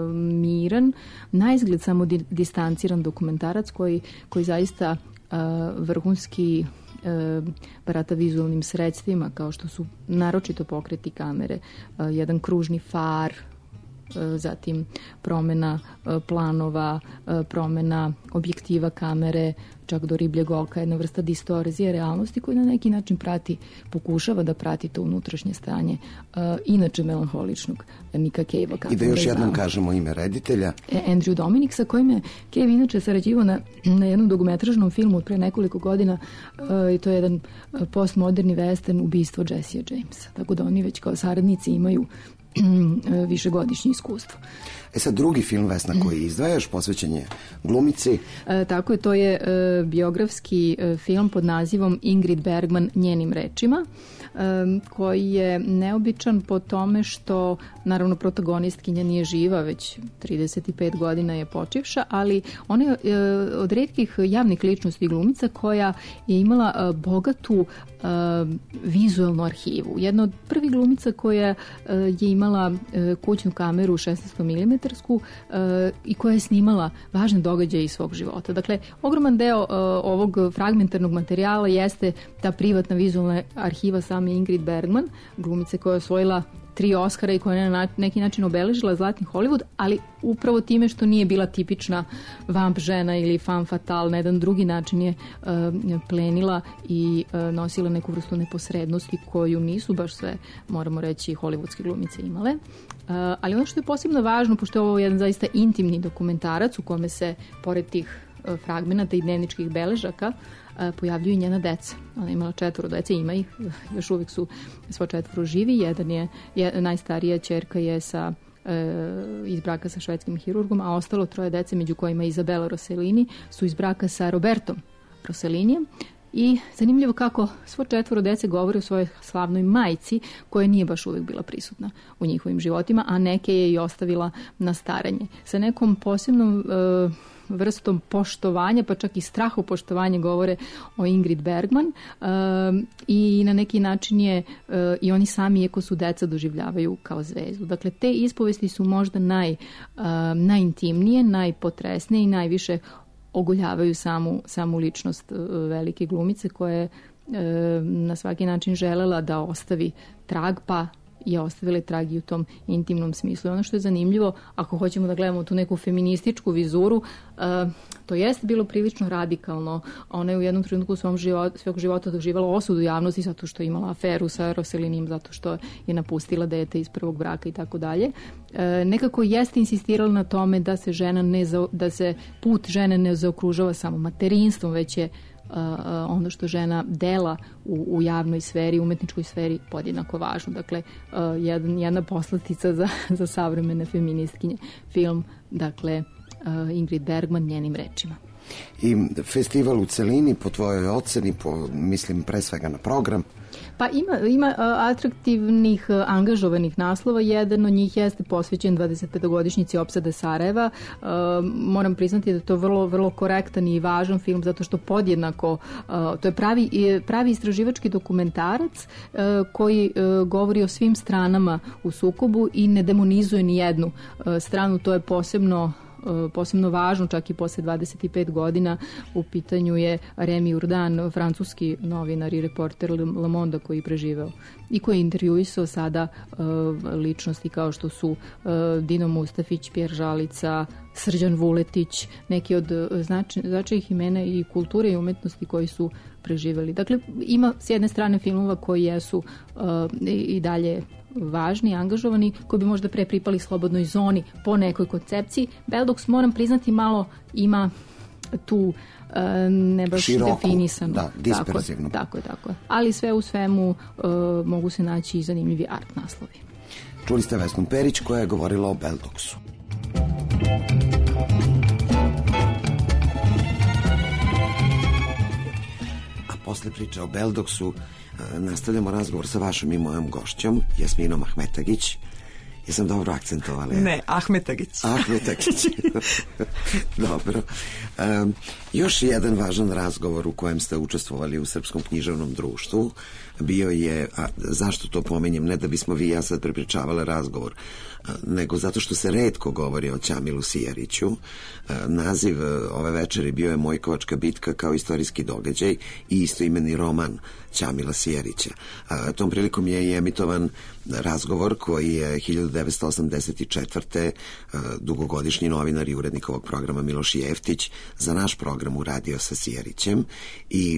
miran, naizgled samo di, distanciran dokumentarac koji, koji zaista uh, vrhunski uh, barata vizualnim sredstvima, kao što su naročito pokreti kamere, uh, jedan kružni far, zatim promena planova, promena objektiva kamere, čak do ribljeg oka, jedna vrsta distorzije realnosti koji na neki način prati, pokušava da prati to unutrašnje stanje uh, inače melanholičnog Nika Cave-a. I da još jednom kažemo ime reditelja. Andrew Dominik, sa kojim je Cave inače sarađivao na, na jednom dokumentarnom filmu od pre nekoliko godina uh, i to je jedan postmoderni western, Ubistvo Jessea Jamesa. Tako da oni već kao saradnici imaju višegodišnje iskustvo. E sad, drugi film, Vesna, koji izdvajaš, posvećen je glumici. E, tako je, to je e, biografski e, film pod nazivom Ingrid Bergman njenim rečima, e, koji je neobičan po tome što, naravno, protagonistkinja nije živa, već trideset pet godina je počivša, ali ona je e, od retkih javnih ličnosti glumica koja je imala e, bogatu e, vizualnu arhivu. Jedna od prvih glumica koja e, je imala e, kućnu kameru šesnaest milimetara i koja je snimala važne događaje iz svog života. Dakle, ogroman deo uh, ovog fragmentarnog materijala jeste ta privatna vizualna arhiva same Ingrid Bergman, glumice koja je osvojila tri Oscara i koja je na neki način obeležila zlatni Hollywood, ali upravo time što nije bila tipična vamp žena ili femme fatale, na jedan drugi način je uh, plenila i uh, nosila neku vrstu neposrednosti koju nisu baš sve, moramo reći, hollywoodske glumice imale. Uh, ali ono što je posebno važno, pošto je ovo jedan zaista intimni dokumentarac u kome se, pored tih uh, fragmenata i dnevničkih beležaka, uh, pojavljuju i njena deca. Ona je imala četvoro dece, ima ih, još uvijek su svo četvoro živi. Jedan je, je najstarija ćerka je sa iz braka sa švedskim hirurgom, a ostalo troje dece, među kojima Izabela Rossellini, su iz braka sa Robertom Rossellinijem. I zanimljivo kako svo četvoro dece govori o svojoj slavnoj majci, koja nije baš uvijek bila prisutna u njihovim životima, a neke je i ostavila na staranje. Sa nekom posebnom uh, vrstom poštovanja, pa čak i strahopoštovanja govore o Ingrid Bergman uh, i na neki način je uh, i oni sami, iako su deca, doživljavaju kao zvezdu. Dakle, te ispovesti su možda naj, uh, najintimnije, najpotresnije i najviše ogoljavaju samu, samu ličnost velike glumice koja je e, na svaki način želela da ostavi trag, pa je ostavila trag i u tom intimnom smislu. I ono što je zanimljivo, ako hoćemo da gledamo tu neku feminističku vizuru, uh, to jeste bilo prilično radikalno. Ona je u jednom trenutku u svom životu, svog života doživala osudu javnosti zato što je imala aferu sa Roselinijem, zato što je napustila dete iz prvog braka i tako dalje. Nekako jeste insistirala na tome da se žena ne za, da se put žene ne zaokružava samo materinstvom, već je uh, ono što žena dela u, u javnoj sferi, umetničkoj sferi podjednako važno. Dakle, uh, jedan, jedna poslastica za, za savremene feministkinje. Film, dakle, uh, Ingrid Bergman njenim rečima. I festival u celini, po tvojoj oceni, po, mislim pre svega na program? Pa ima, ima uh, atraktivnih uh, angažovanih naslova. Jedan od njih jeste posvećen dvadesetpetogodišnjici opsade Sarajeva. Uh, moram priznati da je to vrlo, vrlo korektan i važan film zato što podjednako, uh, to je pravi, pravi istraživački dokumentarac uh, koji uh, govori o svim stranama u sukobu i ne demonizuje ni jednu uh, stranu. To je posebno posebno važno, čak i posle dvadeset pet godina. U pitanju je Remi Urdan, francuski novinar i reporter Le Monde koji je preživeo i koji je intervjuisao sada uh, ličnosti kao što su uh, Dino Mustafić, Pjer Žalica, Srđan Vuletić, neki od značaj, značajnih imena i kulture i umetnosti koji su preživeli. Dakle, ima s jedne strane filmova koji jesu uh, i, i dalje važni, angažovani, koji bi možda pre pripali slobodnoj zoni po nekoj koncepciji. Beldox, moram priznati, malo ima tu e, ne baš široku, definisano. Da, disperzivno. Tako, tako je, tako je. Ali sve u svemu e, mogu se naći i zanimljivi art naslovi. Čuli ste Vesnu Perić koja je govorila o Beldoxu. A posle priče o Beldoxu nastavljamo razgovor sa vašom i mojom gošćom, Jasminom Ahmetagić. Jesam dobro akcentovala? Ne, Ahmetagić. Ahmetagić. Dobro. Um, još jedan važan razgovor u kojem ste učestvovali u Srpskom književnom društvu bio je, a zašto to pominjem, ne da bismo vi i ja sad prepričavali razgovor, nego zato što se retko govori o Ćamilu Sijeriću. Naziv ove večeri bio je Mojkovačka bitka kao istorijski događaj i istoimeni roman Ćamila Sijerića. Tom prilikom je i emitovan razgovor koji je hiljadu devetsto osamdeset četvrte dugogodišnji novinar i urednik ovog programa Miloš Jeftić za naš program uradio sa Sijerićem i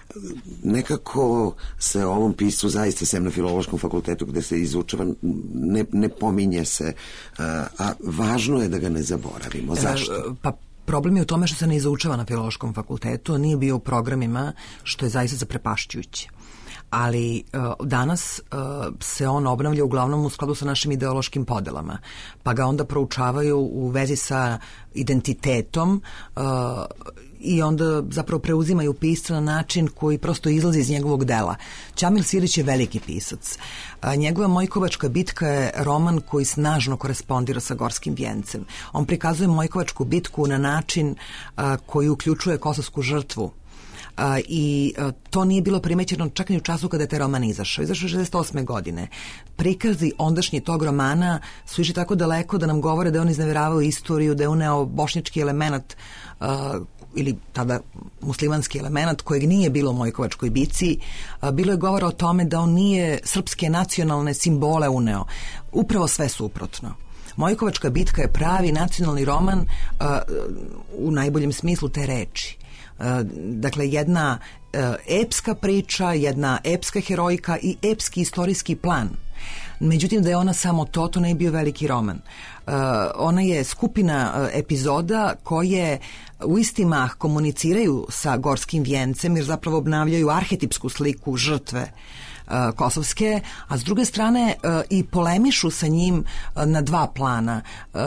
nekako se o ovom piscu zaista sem na Filološkom fakultetu gde se izučava ne, ne pominje se, a, a važno je da ga ne zaboravimo. Zašto? E, pa problem je u tome što se ne izučava na Filološkom fakultetu, nije bio u programima, što je zaista zaprepašćujuće. Ali uh, danas uh, se on obnavlja uglavnom u skladu sa našim ideološkim podelama, pa ga onda proučavaju u vezi sa identitetom uh, i onda zapravo preuzimaju pisca na način koji prosto izlazi iz njegovog dela. Ćamil Sijerić je veliki pisac. A, njegova Mojkovačka bitka je roman koji snažno korespondira sa Gorskim vijencem. On prikazuje Mojkovačku bitku na način a, koji uključuje kosovsku žrtvu. Uh, i uh, to nije bilo primećeno čak ni u času kada je taj roman izašao. Izašao je šezdeset osme godine. Prikazi ondašnji tog romana su išli tako daleko da nam govore da je on izneveravao istoriju, da je uneo bošnjački element uh, ili tada muslimanski element kojeg nije bilo u Mojkovačkoj bici. Uh, bilo je govora o tome da on nije srpske nacionalne simbole uneo. Upravo sve suprotno. Mojkovačka bitka je pravi nacionalni roman uh, u najboljem smislu te reči. Dakle, jedna epska priča, jedna epska herojka i epski istorijski plan. Međutim, da je ona samo to, to ne je bio veliki roman. Ona je skupina epizoda koje u isti mah komuniciraju sa Gorskim vijencem jer zapravo obnavljaju arhetipsku sliku žrtve kosovske, a s druge strane i polemišu sa njim na dva plana.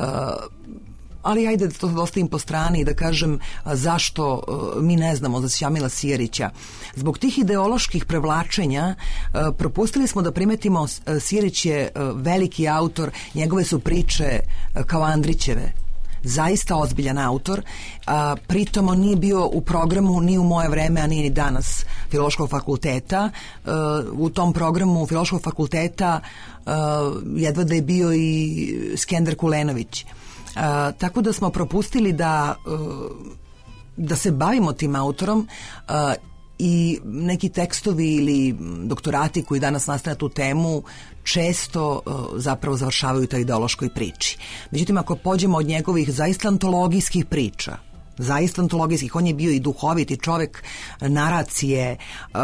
Ali ajde da to ostavim po strani i da kažem zašto mi ne znamo za Ćamila Sijerića. Zbog tih ideoloških prevlačenja propustili smo da primetimo Sijerić je veliki autor, njegove su priče kao Andrićeve. Zaista ozbiljan autor, a, pritom on nije bio u programu ni u moje vreme, a nije ni danas Filološkog fakulteta. A, u tom programu Filološkog fakulteta a, jedva da je bio i Skender Kulenović. Uh, tako da smo propustili da uh, da se bavimo tim autorom uh, i neki tekstovi ili doktorati koji danas nastane na tu temu često uh, zapravo završavaju toj ideološkoj priči. Međutim, ako pođemo od njegovih zaista antologijskih priča, zaista antologijskih, on je bio i duhoviti čovek, naracije, uh,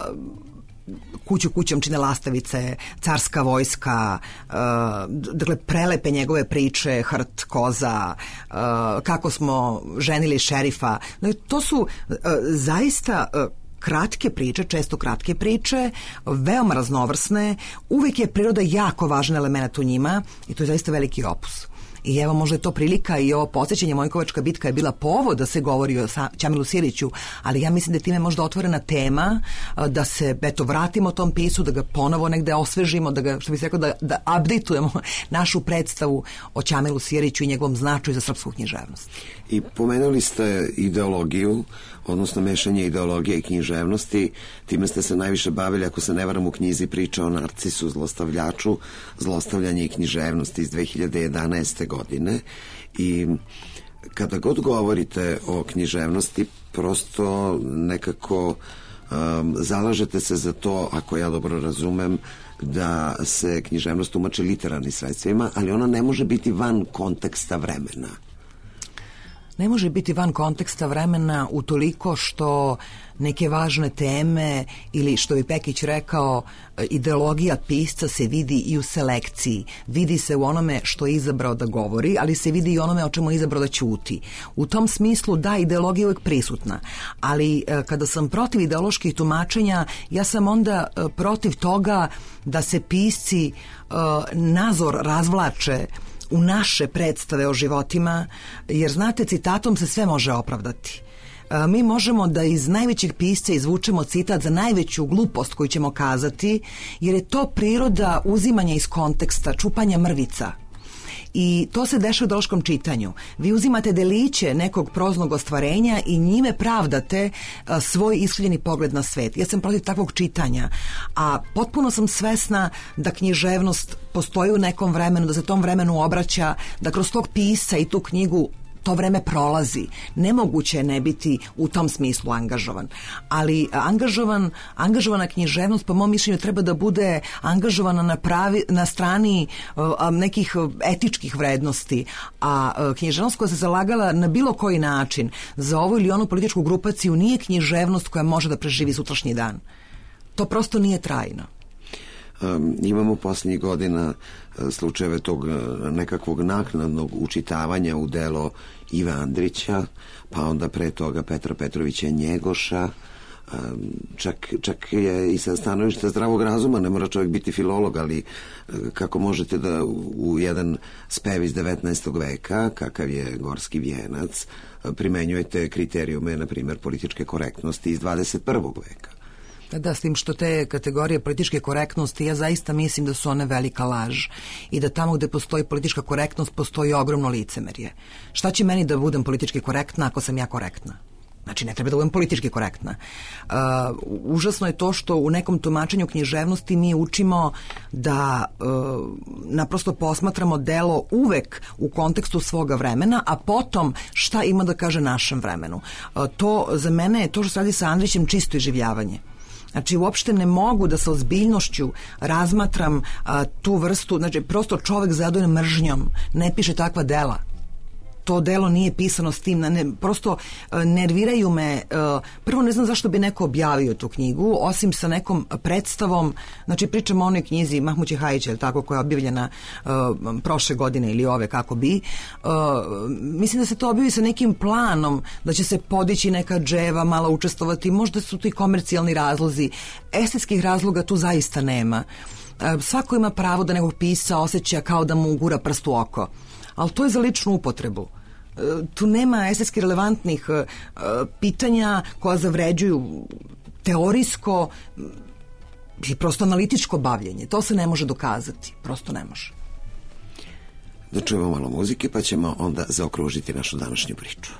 Kuću kućom čine lastavice, Carska vojska, uh, dakle prelepe njegove priče, Hrt, Koza, uh, kako smo ženili šerifa. Dakle, to su uh, zaista uh, kratke priče, često kratke priče, veoma raznovrsne, uvijek je priroda jako važan element u njima i to je zaista veliki opus. I evo, možda je to prilika i ovo podsjećanje, Mojkovačka bitka je bila povod da se govori o Ćamilu Siriću, ali ja mislim da je time možda otvorena tema da se, eto, vratimo tom pisu, da ga ponovo negde osvežimo, da ga, što bi se rekao, da, da updateujemo našu predstavu o Ćamilu Siriću i njegovom značaju za srpsku književnost. I pomenuli ste ideologiju, odnosno mešanje ideologije i književnosti. Time ste se najviše bavili, ako se ne varam, u knjizi Priča o Narcisu, zlostavljaču, zlostavljanje i književnosti iz dve hiljade jedanaeste godine. I kada god govorite o književnosti, prosto nekako um, zalažete se za to, ako ja dobro razumem, da se književnost tumači literarnim sredstvima, ali ona ne može biti van konteksta vremena. Ne može biti van konteksta vremena utoliko što neke važne teme ili, što bi Pekić rekao, ideologija pisca se vidi i u selekciji. Vidi se u onome što je izabrao da govori, ali se vidi i onome o čemu je izabrao da ćuti. U tom smislu, da, ideologija je uvijek prisutna, ali kada sam protiv ideoloških tumačenja, ja sam onda protiv toga da se pisci nazor razvlače u naše predstave o životima, jer znate, citatom se sve može opravdati. Mi možemo da iz najvećeg pisca izvučemo citat za najveću glupost koju ćemo kazati, jer je to priroda uzimanja iz konteksta, čupanja mrvica. I to se dešava u ideološkom čitanju. Vi uzimate deliće nekog proznog ostvarenja i njime pravdate a, svoj iskrivljeni pogled na svet. Ja sam protiv takvog čitanja, a potpuno sam svesna da književnost postoji u nekom vremenu, da se tom vremenu obraća, da kroz tog pisca i tu knjigu to vreme prolazi. Nemoguće je ne biti u tom smislu angažovan. Ali angažovan, angažovana književnost, po mom mišljenju, treba da bude angažovana na, pravi, na strani uh, nekih etičkih vrednosti. A uh, književnost koja se zalagala na bilo koji način za ovu ili onu političku grupaciju nije književnost koja može da preživi sutrašnji dan. To prosto nije trajno. Um, imamo posljednjih godina slučajeve tog nekakvog naknadnog učitavanja u delo Ive Andrića, pa onda pre toga Petra Petrovića Njegoša. Čak, čak je i sa stanovišta zdravog razuma, ne mora čovjek biti filolog, ali kako možete da u jedan spev iz devetnaestog veka, kakav je Gorski vijenac, primenjujete kriterijume, na primjer, političke korektnosti iz dvadeset prvog veka. Da, s tim što te kategorije političke korektnosti, ja zaista mislim da su one velika laž i da tamo gde postoji politička korektnost postoji ogromno licemerje. Šta će meni da budem politički korektna ako sam ja korektna? Znači, ne treba da budem politički korektna. Uh, užasno je to što u nekom tumačenju književnosti mi učimo da uh, naprosto posmatramo delo uvek u kontekstu svoga vremena, a potom šta ima da kaže našem vremenu. Uh, to za mene je to što se radi sa Andrićem čisto iživljavanje. Znači, uopšte ne mogu da sa ozbiljnošću razmatram a, tu vrstu, znači, prosto čovek zadovoljan mržnjom ne piše takva dela. To delo nije pisano s tim, ne, prosto a, nerviraju me, a, prvo ne znam zašto bi neko objavio tu knjigu, osim sa nekom predstavom, znači pričamo o onoj knjizi Mahmud Ćehajića, tako, koja je objavljena a, prošle godine ili ove, kako bi, a, mislim da se to objavi sa nekim planom, da će se podići neka dževa, malo učestvovati, možda su to i komercijalni razlozi, estetskih razloga tu zaista nema. A, svako ima pravo da nekog pisca osjeća kao da mu gura prst u oko, ali to je za ličnu upotrebu. Tu nema estetski relevantnih uh, pitanja koja zavređuju teorijsko i prosto analitičko bavljenje. To se ne može dokazati. Prosto ne može. Da čujemo malo muzike, pa ćemo onda zaokružiti našu današnju priču.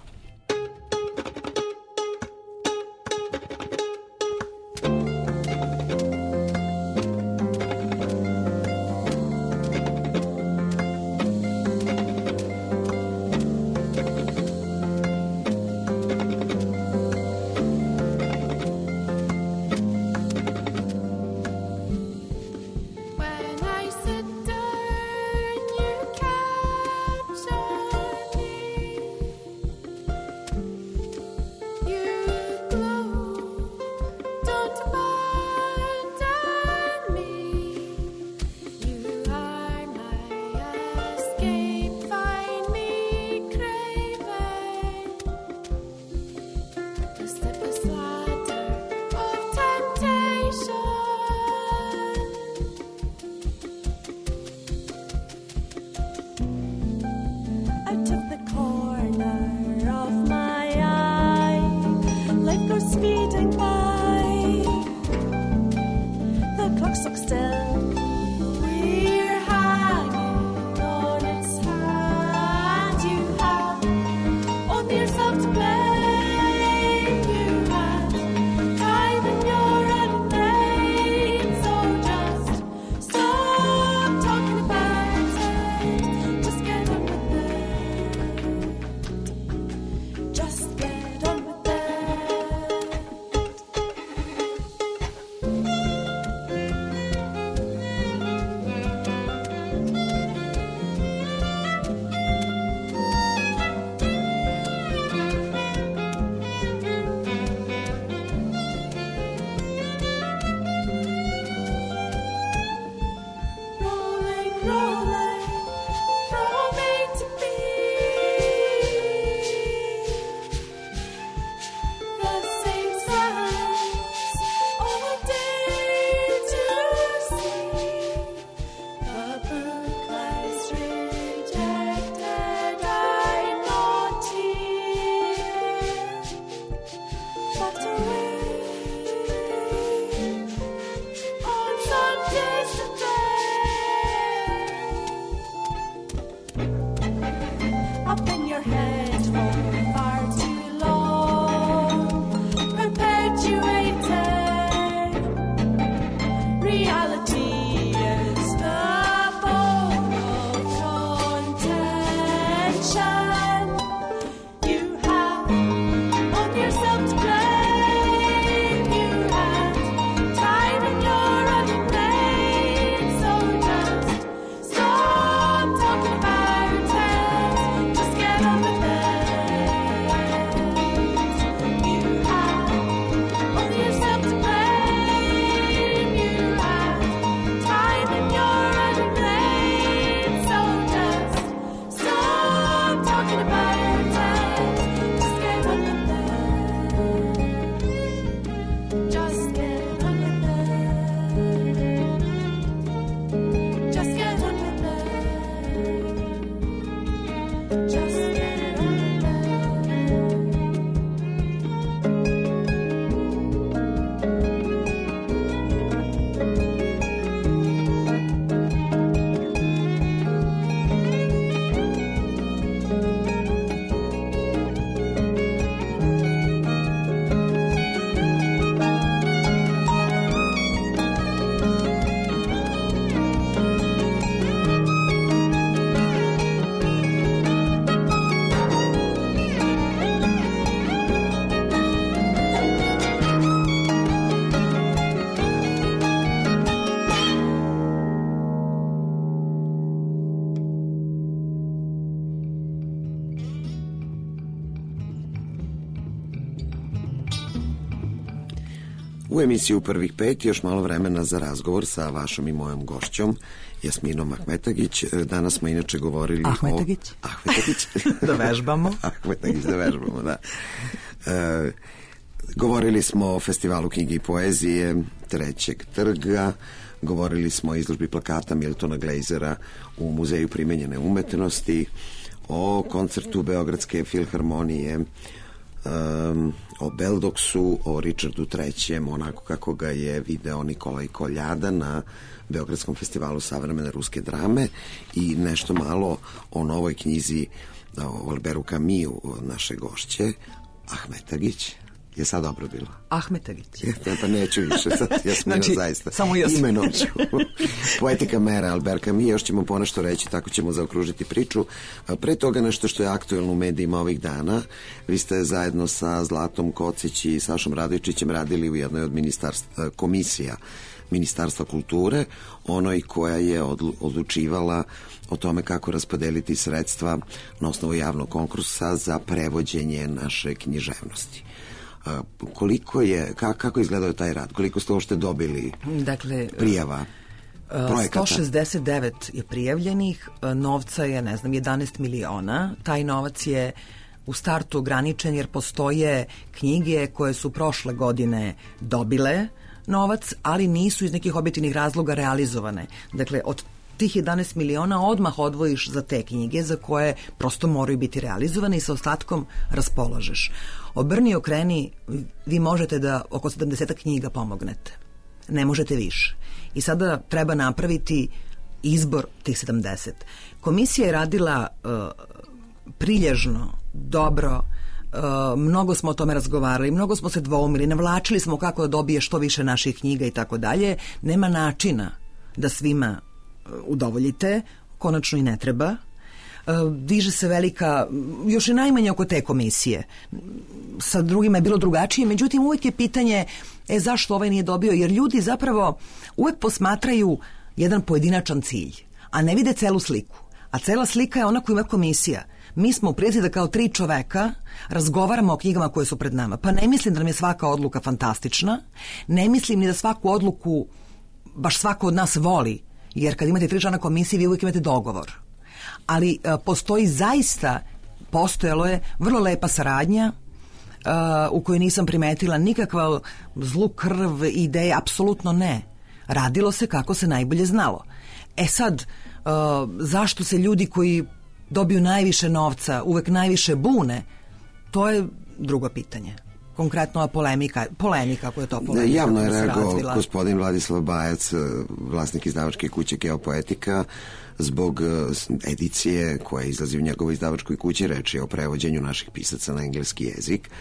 still. We're hanging on its hand. You have only yourself to blame. You had time in your running lane, so just stop talking about it. Just get on with it. Just get on with it. Rolling, rolling, rolling to be the same silence all day to see. The book lies rejected, I'm not here, locked away on some distant day. Up in your head for far too long, perpetuating. Reality is the bone of contention. You have only yourself to blame. You had time in your running lane, so just stop talking about it. Just get on with it. You had only yourself to blame. You had time in your running lane, so just stop talking about it. Just get on with it. Just get on with it. Just get on with it. Just get on with it. U emisiji U prvih pet još malo vremena za razgovor sa vašom i mojom gošćom, Jasminom Ahmetagić. Danas smo inače govorili Ahmetagić. o... Ahmetagić. Da vežbamo. Ahmetagić, da vežbamo, da. E, govorili smo o festivalu knjige i poezije Trećeg trga, govorili smo o izložbi plakata Miltona Glazera u Muzeju primenjene umetnosti, o koncertu Beogradske filharmonije, um, o Beldoksu, o Richardu trećem, onako kako ga je video Nikolaj Koljada na Beogradskom festivalu savremene ruske drame i nešto malo o novoj knjizi o Alberu Camusu naše gošće, Ahmetagić. Je sad dobro bilo? Ahmetagić. Ja, pa neću više, sad Jasmina znači, zaista. Samo Jasmina. Imenom ću. Poetika mera Albert Camus, još ćemo ponešto reći, tako ćemo zaokružiti priču. Pre toga nešto što je aktuelno u medijima ovih dana. Vi ste zajedno sa Zlatom Kocić i Sašom Radojčićem radili u jednoj od ministarstva, komisija Ministarstva kulture, onoj koja je odlučivala o tome kako raspodeliti sredstva na osnovu javnog konkursa za prevođenje naše književnosti. Koliko je, kako izgledao taj rad? Koliko ste uopšte dobili dakle, prijava? Projekata? sto šezdeset devet je prijavljenih, novca je, ne znam, jedanaest miliona. Taj novac je u startu ograničen jer postoje knjige koje su prošle godine dobile novac, ali nisu iz nekih objektivnih razloga realizovane. Dakle, od tih jedanaest miliona odmah odvojiš za te knjige za koje prosto moraju biti realizovane i sa ostatkom raspolažeš. Obrni okreni, vi možete da oko sedamdeset knjiga pomognete. ne možete više. I sada treba napraviti izbor tih sedamdeset. Komisija je radila uh, prilježno, dobro, uh, mnogo smo o tome razgovarali, mnogo smo se dvoumili, navlačili smo kako da dobije što više naših knjiga i tako dalje. Nema načina da svima uh, udovoljite, konačno i ne treba. Diže se velika, još i najmanje oko te komisije. Sa drugima je bilo drugačije, međutim uvijek je pitanje e, zašto ovaj nije dobio, jer ljudi zapravo uvijek posmatraju jedan pojedinačan cilj, a ne vide celu sliku. A cela slika je ona koju ima komisija. Mi smo u prilici da kao tri čoveka razgovaramo o knjigama koje su pred nama. Pa ne mislim da nam je svaka odluka fantastična, ne mislim ni da svaku odluku baš svako od nas voli, jer kad imate tri člana komisije vi uvijek imate dogovor. Ali a, postoji zaista, postojalo je vrlo lepa saradnja a, u kojoj nisam primetila nikakva zlu krv, ideje, apsolutno ne. Radilo se kako se najbolje znalo. E sad, a, zašto se ljudi koji dobiju najviše novca uvek najviše bune, to je drugo pitanje. Konkretno polemika, polemika kako je to polemika. Javno je rekao gospodin Vladislav Bajac, vlasnik izdavačke kuće Geopoetika, zbog edicije koja izlazi u njegovoj izdavačkoj kući, reč je o prevođenju naših pisaca na engleski jezik.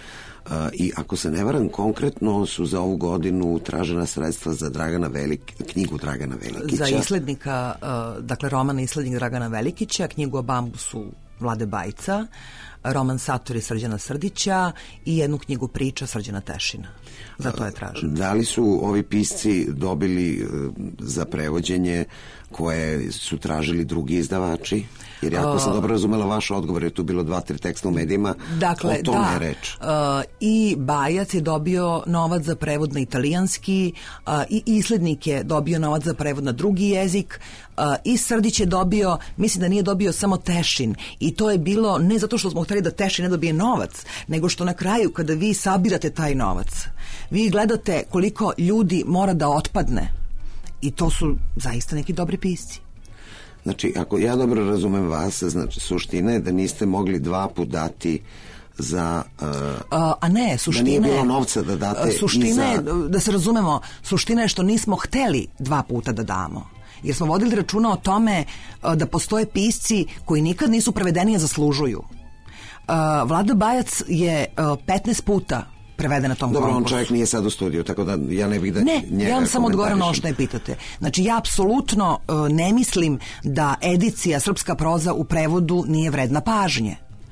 I ako se ne varam, konkretno su za ovu godinu tražena sredstva za Dragana Velik, knjigu Dragana Velikića. Za islednika, dakle roman Islednik Dragana Velikića, knjigu o bambusu Vlade Bajca, roman Satori Srđana Srdića i jednu knjigu priča Srđana Tešina. Za to je traženo. Da li su ovi pisci dobili za prevođenje koje su tražili drugi izdavači? Jer ako sam dobro razumela vaš odgovor, je tu bilo dva, tri teksta u medijima, dakle, o tome da, je reč. Uh, I Bajac je dobio novac za prevod na italijanski, uh, i Islednik je dobio novac za prevod na drugi jezik, uh, i Srdić je dobio, mislim da nije dobio samo Tešin. I to je bilo ne zato što smo htjeli da Tešin ne dobije novac, nego što na kraju kada vi sabirate taj novac, vi gledate koliko ljudi mora da otpadne. I to su zaista neki dobri pisci. Znači, ako ja dobro razumem vas, znači, suština je da niste mogli dva put dati za... Uh, a, a ne, suština da je... nije bilo novca da date suština i za... je, da se razumemo, suština je što nismo hteli dva puta da damo. Jer smo vodili računa o tome uh, da postoje pisci koji nikad nisu prevedeni, a zaslužuju. Uh, Vlado Bajac je uh, petnaest puta prevede na tom Dobro, konkursu. on čovjek nije sad u studiju, tako da ja ne bih da ne, njega ja vam samo odgovaram na ovo komentarišem. što ne pitate. Znači, ja apsolutno uh, ne mislim da edicija Srpska proza u prevodu nije vredna pažnje.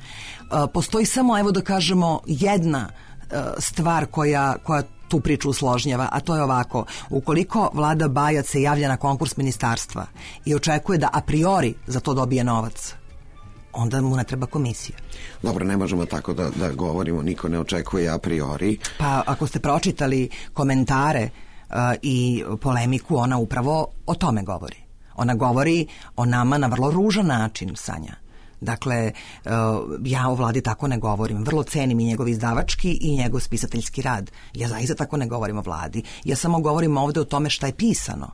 Uh, postoji samo, evo da kažemo, jedna uh, stvar koja, koja tu priču usložnjava, a to je ovako. Ukoliko Vlada Bajac se javlja na konkurs ministarstva i očekuje da a priori za to dobije novac, onda mu ne treba komisija. Dobro, ne možemo tako da, da govorimo, niko ne očekuje a priori. Pa ako ste pročitali komentare uh, i polemiku, ona upravo o tome govori. Ona govori o nama na vrlo ružan način, Sanja. Dakle, uh, ja o Vladi tako ne govorim. Vrlo cenim i njegov izdavački i njegov spisateljski rad. Ja zaista tako ne govorim o Vladi. Ja samo govorim ovde o tome šta je pisano.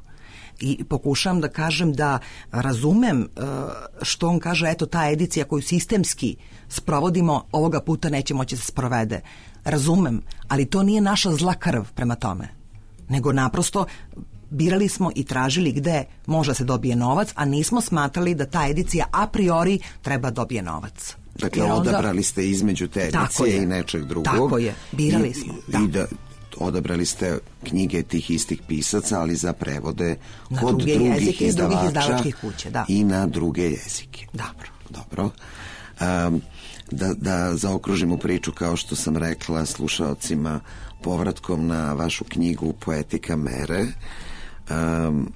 I pokušavam da kažem da razumem što on kaže, eto ta edicija koju sistemski sprovodimo ovoga puta neće moći se sprovede. Razumem, ali to nije naša zla krv prema tome. Nego naprosto birali smo i tražili gde može se dobije novac, a nismo smatrali da ta edicija a priori treba dobije novac. Dakle, onda, odabrali ste između te edicije i nečeg drugog. Tako je, birali i, smo. Da. I da odabrali ste knjige tih istih pisaca, ali za prevode na kod druge drugih jezike izdavača drugih izdavačkih kuće, da. I na druge jezike. Dobro. Dobro. Um, da, da zaokružimo priču, kao što sam rekla slušaocima, povratkom na vašu knjigu Poetika mere. Um,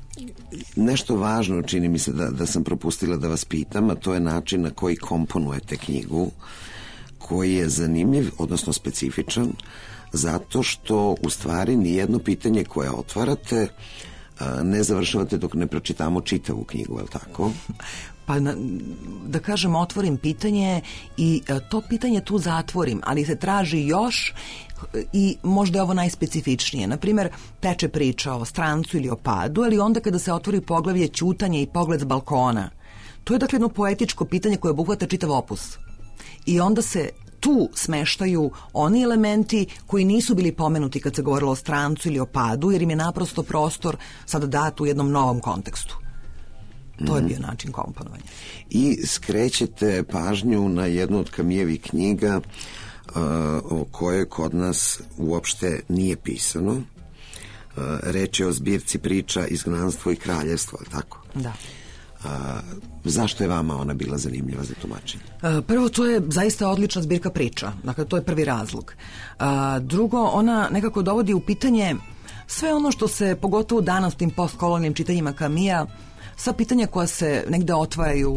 nešto važno čini mi se da, da sam propustila da vas pitam, a to je način na koji komponujete knjigu, koji je zanimljiv, odnosno specifičan, zato što u stvari nijedno pitanje koje otvarate ne završavate dok ne pročitamo čitavu knjigu, je li tako? Pa na, da kažem, otvorim pitanje i to pitanje tu zatvorim, ali se traži još i možda je ovo najspecifičnije. Naprimjer, teče priča o strancu ili o padu, ali onda kada se otvori poglavlje ćutanje i pogled s balkona, to je dakle jedno poetičko pitanje koje obuhvata čitav opus. I onda se tu smeštaju oni elementi koji nisu bili pomenuti kad se govorilo o strancu ili o padu, jer im je naprosto prostor sada dat u jednom novom kontekstu. To je bio način komponovanja. I skrećete pažnju na jednu od Camillovih knjiga uh, o kojoj kod nas uopšte nije pisano. Uh, reč je o zbirci priča Izgnanstvo i kraljevstvo, ali tako? Da. Uh, zašto je vama ona bila zanimljiva za tumačenje? Uh, prvo, to je zaista odlična zbirka priča. Dakle, to je prvi razlog. Uh, drugo, ona nekako dovodi u pitanje sve ono što se, pogotovo danas tim postkolonijalnim čitanjima Camilla, sva pitanja koja se negde otvaraju,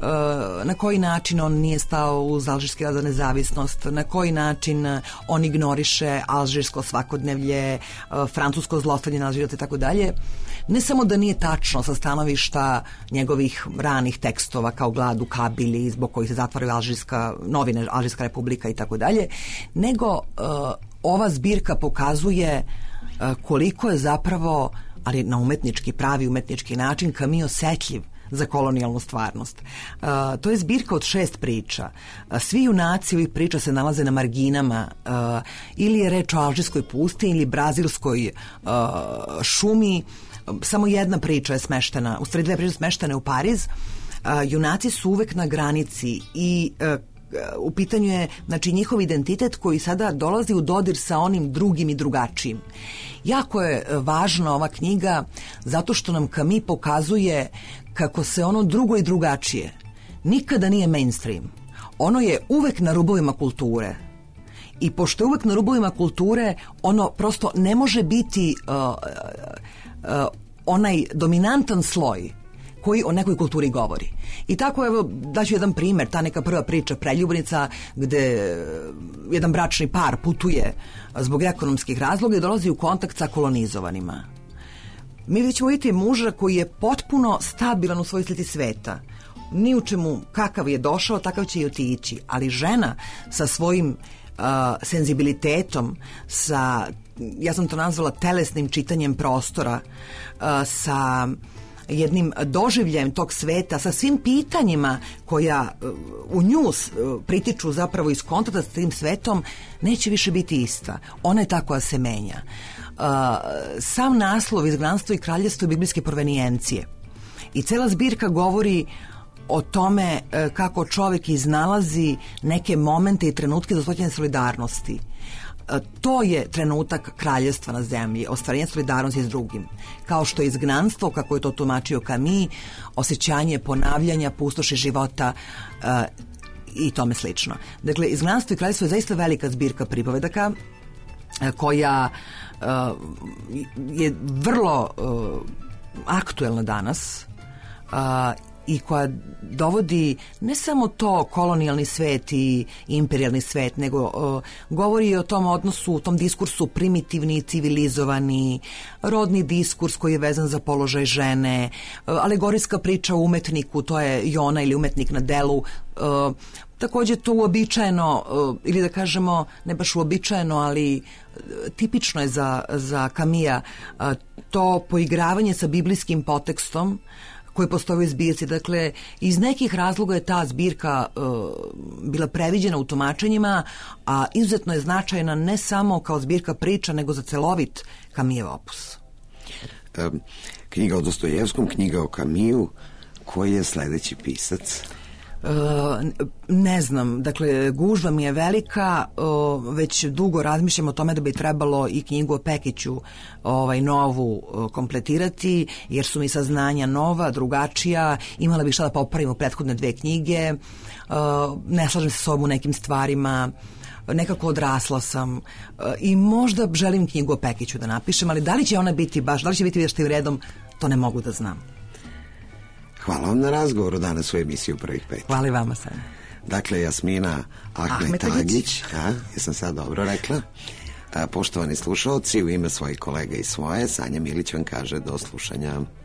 na koji način on nije stao uz alžirski rat za nezavisnost, na koji način on ignoriše alžirsko svakodnevlje, francusko zlostavljanje na Alžiraca i tako dalje. Ne samo da nije tačno sa stanovišta njegovih ranih tekstova kao Glad u Kabili, zbog kojih se zatvaraju alžirska novine, Alžirska republika i tako dalje, nego ova zbirka pokazuje koliko je zapravo, ali na umetnički, pravi umetnički način, Camille osetljiv za kolonijalnu stvarnost. Uh, to je zbirka od šest priča. Uh, svi junaci ovih priča se nalaze na marginama, uh, ili je reč o alžirskoj pustinji ili brazilskoj uh, šumi. Samo jedna priča je smeštena, u stvari dve priče smeštene u Pariz. Uh, junaci su uvek na granici i uh, u pitanju je, znači, njihov identitet koji sada dolazi u dodir sa onim drugim i drugačijim. Jako je važna ova knjiga zato što nam Camille pokazuje kako se ono drugo i drugačije nikada nije mainstream. Ono je uvek na rubovima kulture. I pošto je uvek na rubovima kulture, ono prosto ne može biti uh, uh, uh, onaj dominantan sloj koji o nekoj kulturi govori. I tako, evo, daću jedan primjer, ta neka prva priča Preljubnica, gde jedan bračni par putuje zbog ekonomskih razloga i dolazi u kontakt sa kolonizovanima. Mi ćemo vidjeti muža koji je potpuno stabilan u svojoj slici sveta. Ni u čemu kakav je došao, takav će i otići. Ali žena sa svojim uh, senzibilitetom, sa, ja sam to nazvala telesnim čitanjem prostora, uh, sa jednim doživljajem tog sveta, sa svim pitanjima koja u nju pritiču zapravo iz kontakta s tim svetom, neće više biti ista. Ona je ta koja se menja. Uh, sam naslov Izgnanstvo i kraljevstvo biblijske provenijencije. I cela zbirka govori o tome uh, kako čovjek iznalazi neke momente i trenutke za osjećanje solidarnosti. To je trenutak kraljevstva na zemlji, ostvarenje solidarnosti s drugim. Kao što je izgnanstvo, kako je to tumačio Camille, osjećanje ponavljanja, pustoši života uh, i tome slično. Dakle, izgnanstvo i kraljevstvo je zaista velika zbirka pripovedaka uh, koja uh, je vrlo uh, aktuelna danas uh, i koja dovodi ne samo to kolonijalni svet i imperijalni svet, nego uh, govori o tom odnosu, o tom diskursu primitivni i civilizovani, rodni diskurs koji je vezan za položaj žene, uh, alegorijska priča o umetniku, to je Jona ili umetnik na delu, uh, takođe to uobičajeno, uh, ili da kažemo, ne baš uobičajeno, ali uh, tipično je za, za Camilla, uh, to poigravanje sa biblijskim podtekstom koji postoji u zbirci. Dakle, iz nekih razloga je ta zbirka uh, bila previđena u tumačenjima, a izuzetno je značajna ne samo kao zbirka priča, nego za celovit Camillev opus. Um, knjiga o Dostojevskom, knjiga o Camillu, koji je sledeći pisac? Uh, ne znam, dakle, gužva mi je velika, uh, već dugo razmišljam o tome da bi trebalo i knjigu o Pekiću ovaj, novu uh, kompletirati, jer su mi saznanja nova, drugačija, imala bih šta da popravim u prethodne dve knjige, uh, ne slažem se s sobom u nekim stvarima, nekako odrasla sam uh, i možda želim knjigu o Pekiću da napišem, ali da li će ona biti baš, da li će biti vještim redom, to ne mogu da znam. Hvala vam na razgovoru danas u emisiju Prvih pet. Hvala i vama sad. Dakle, Jasmina Ahmetagić, ja, jesam sad dobro rekla. A, poštovani slušalci, u ime svojih kolega i svoje, Sanja Milić vam kaže do slušanja.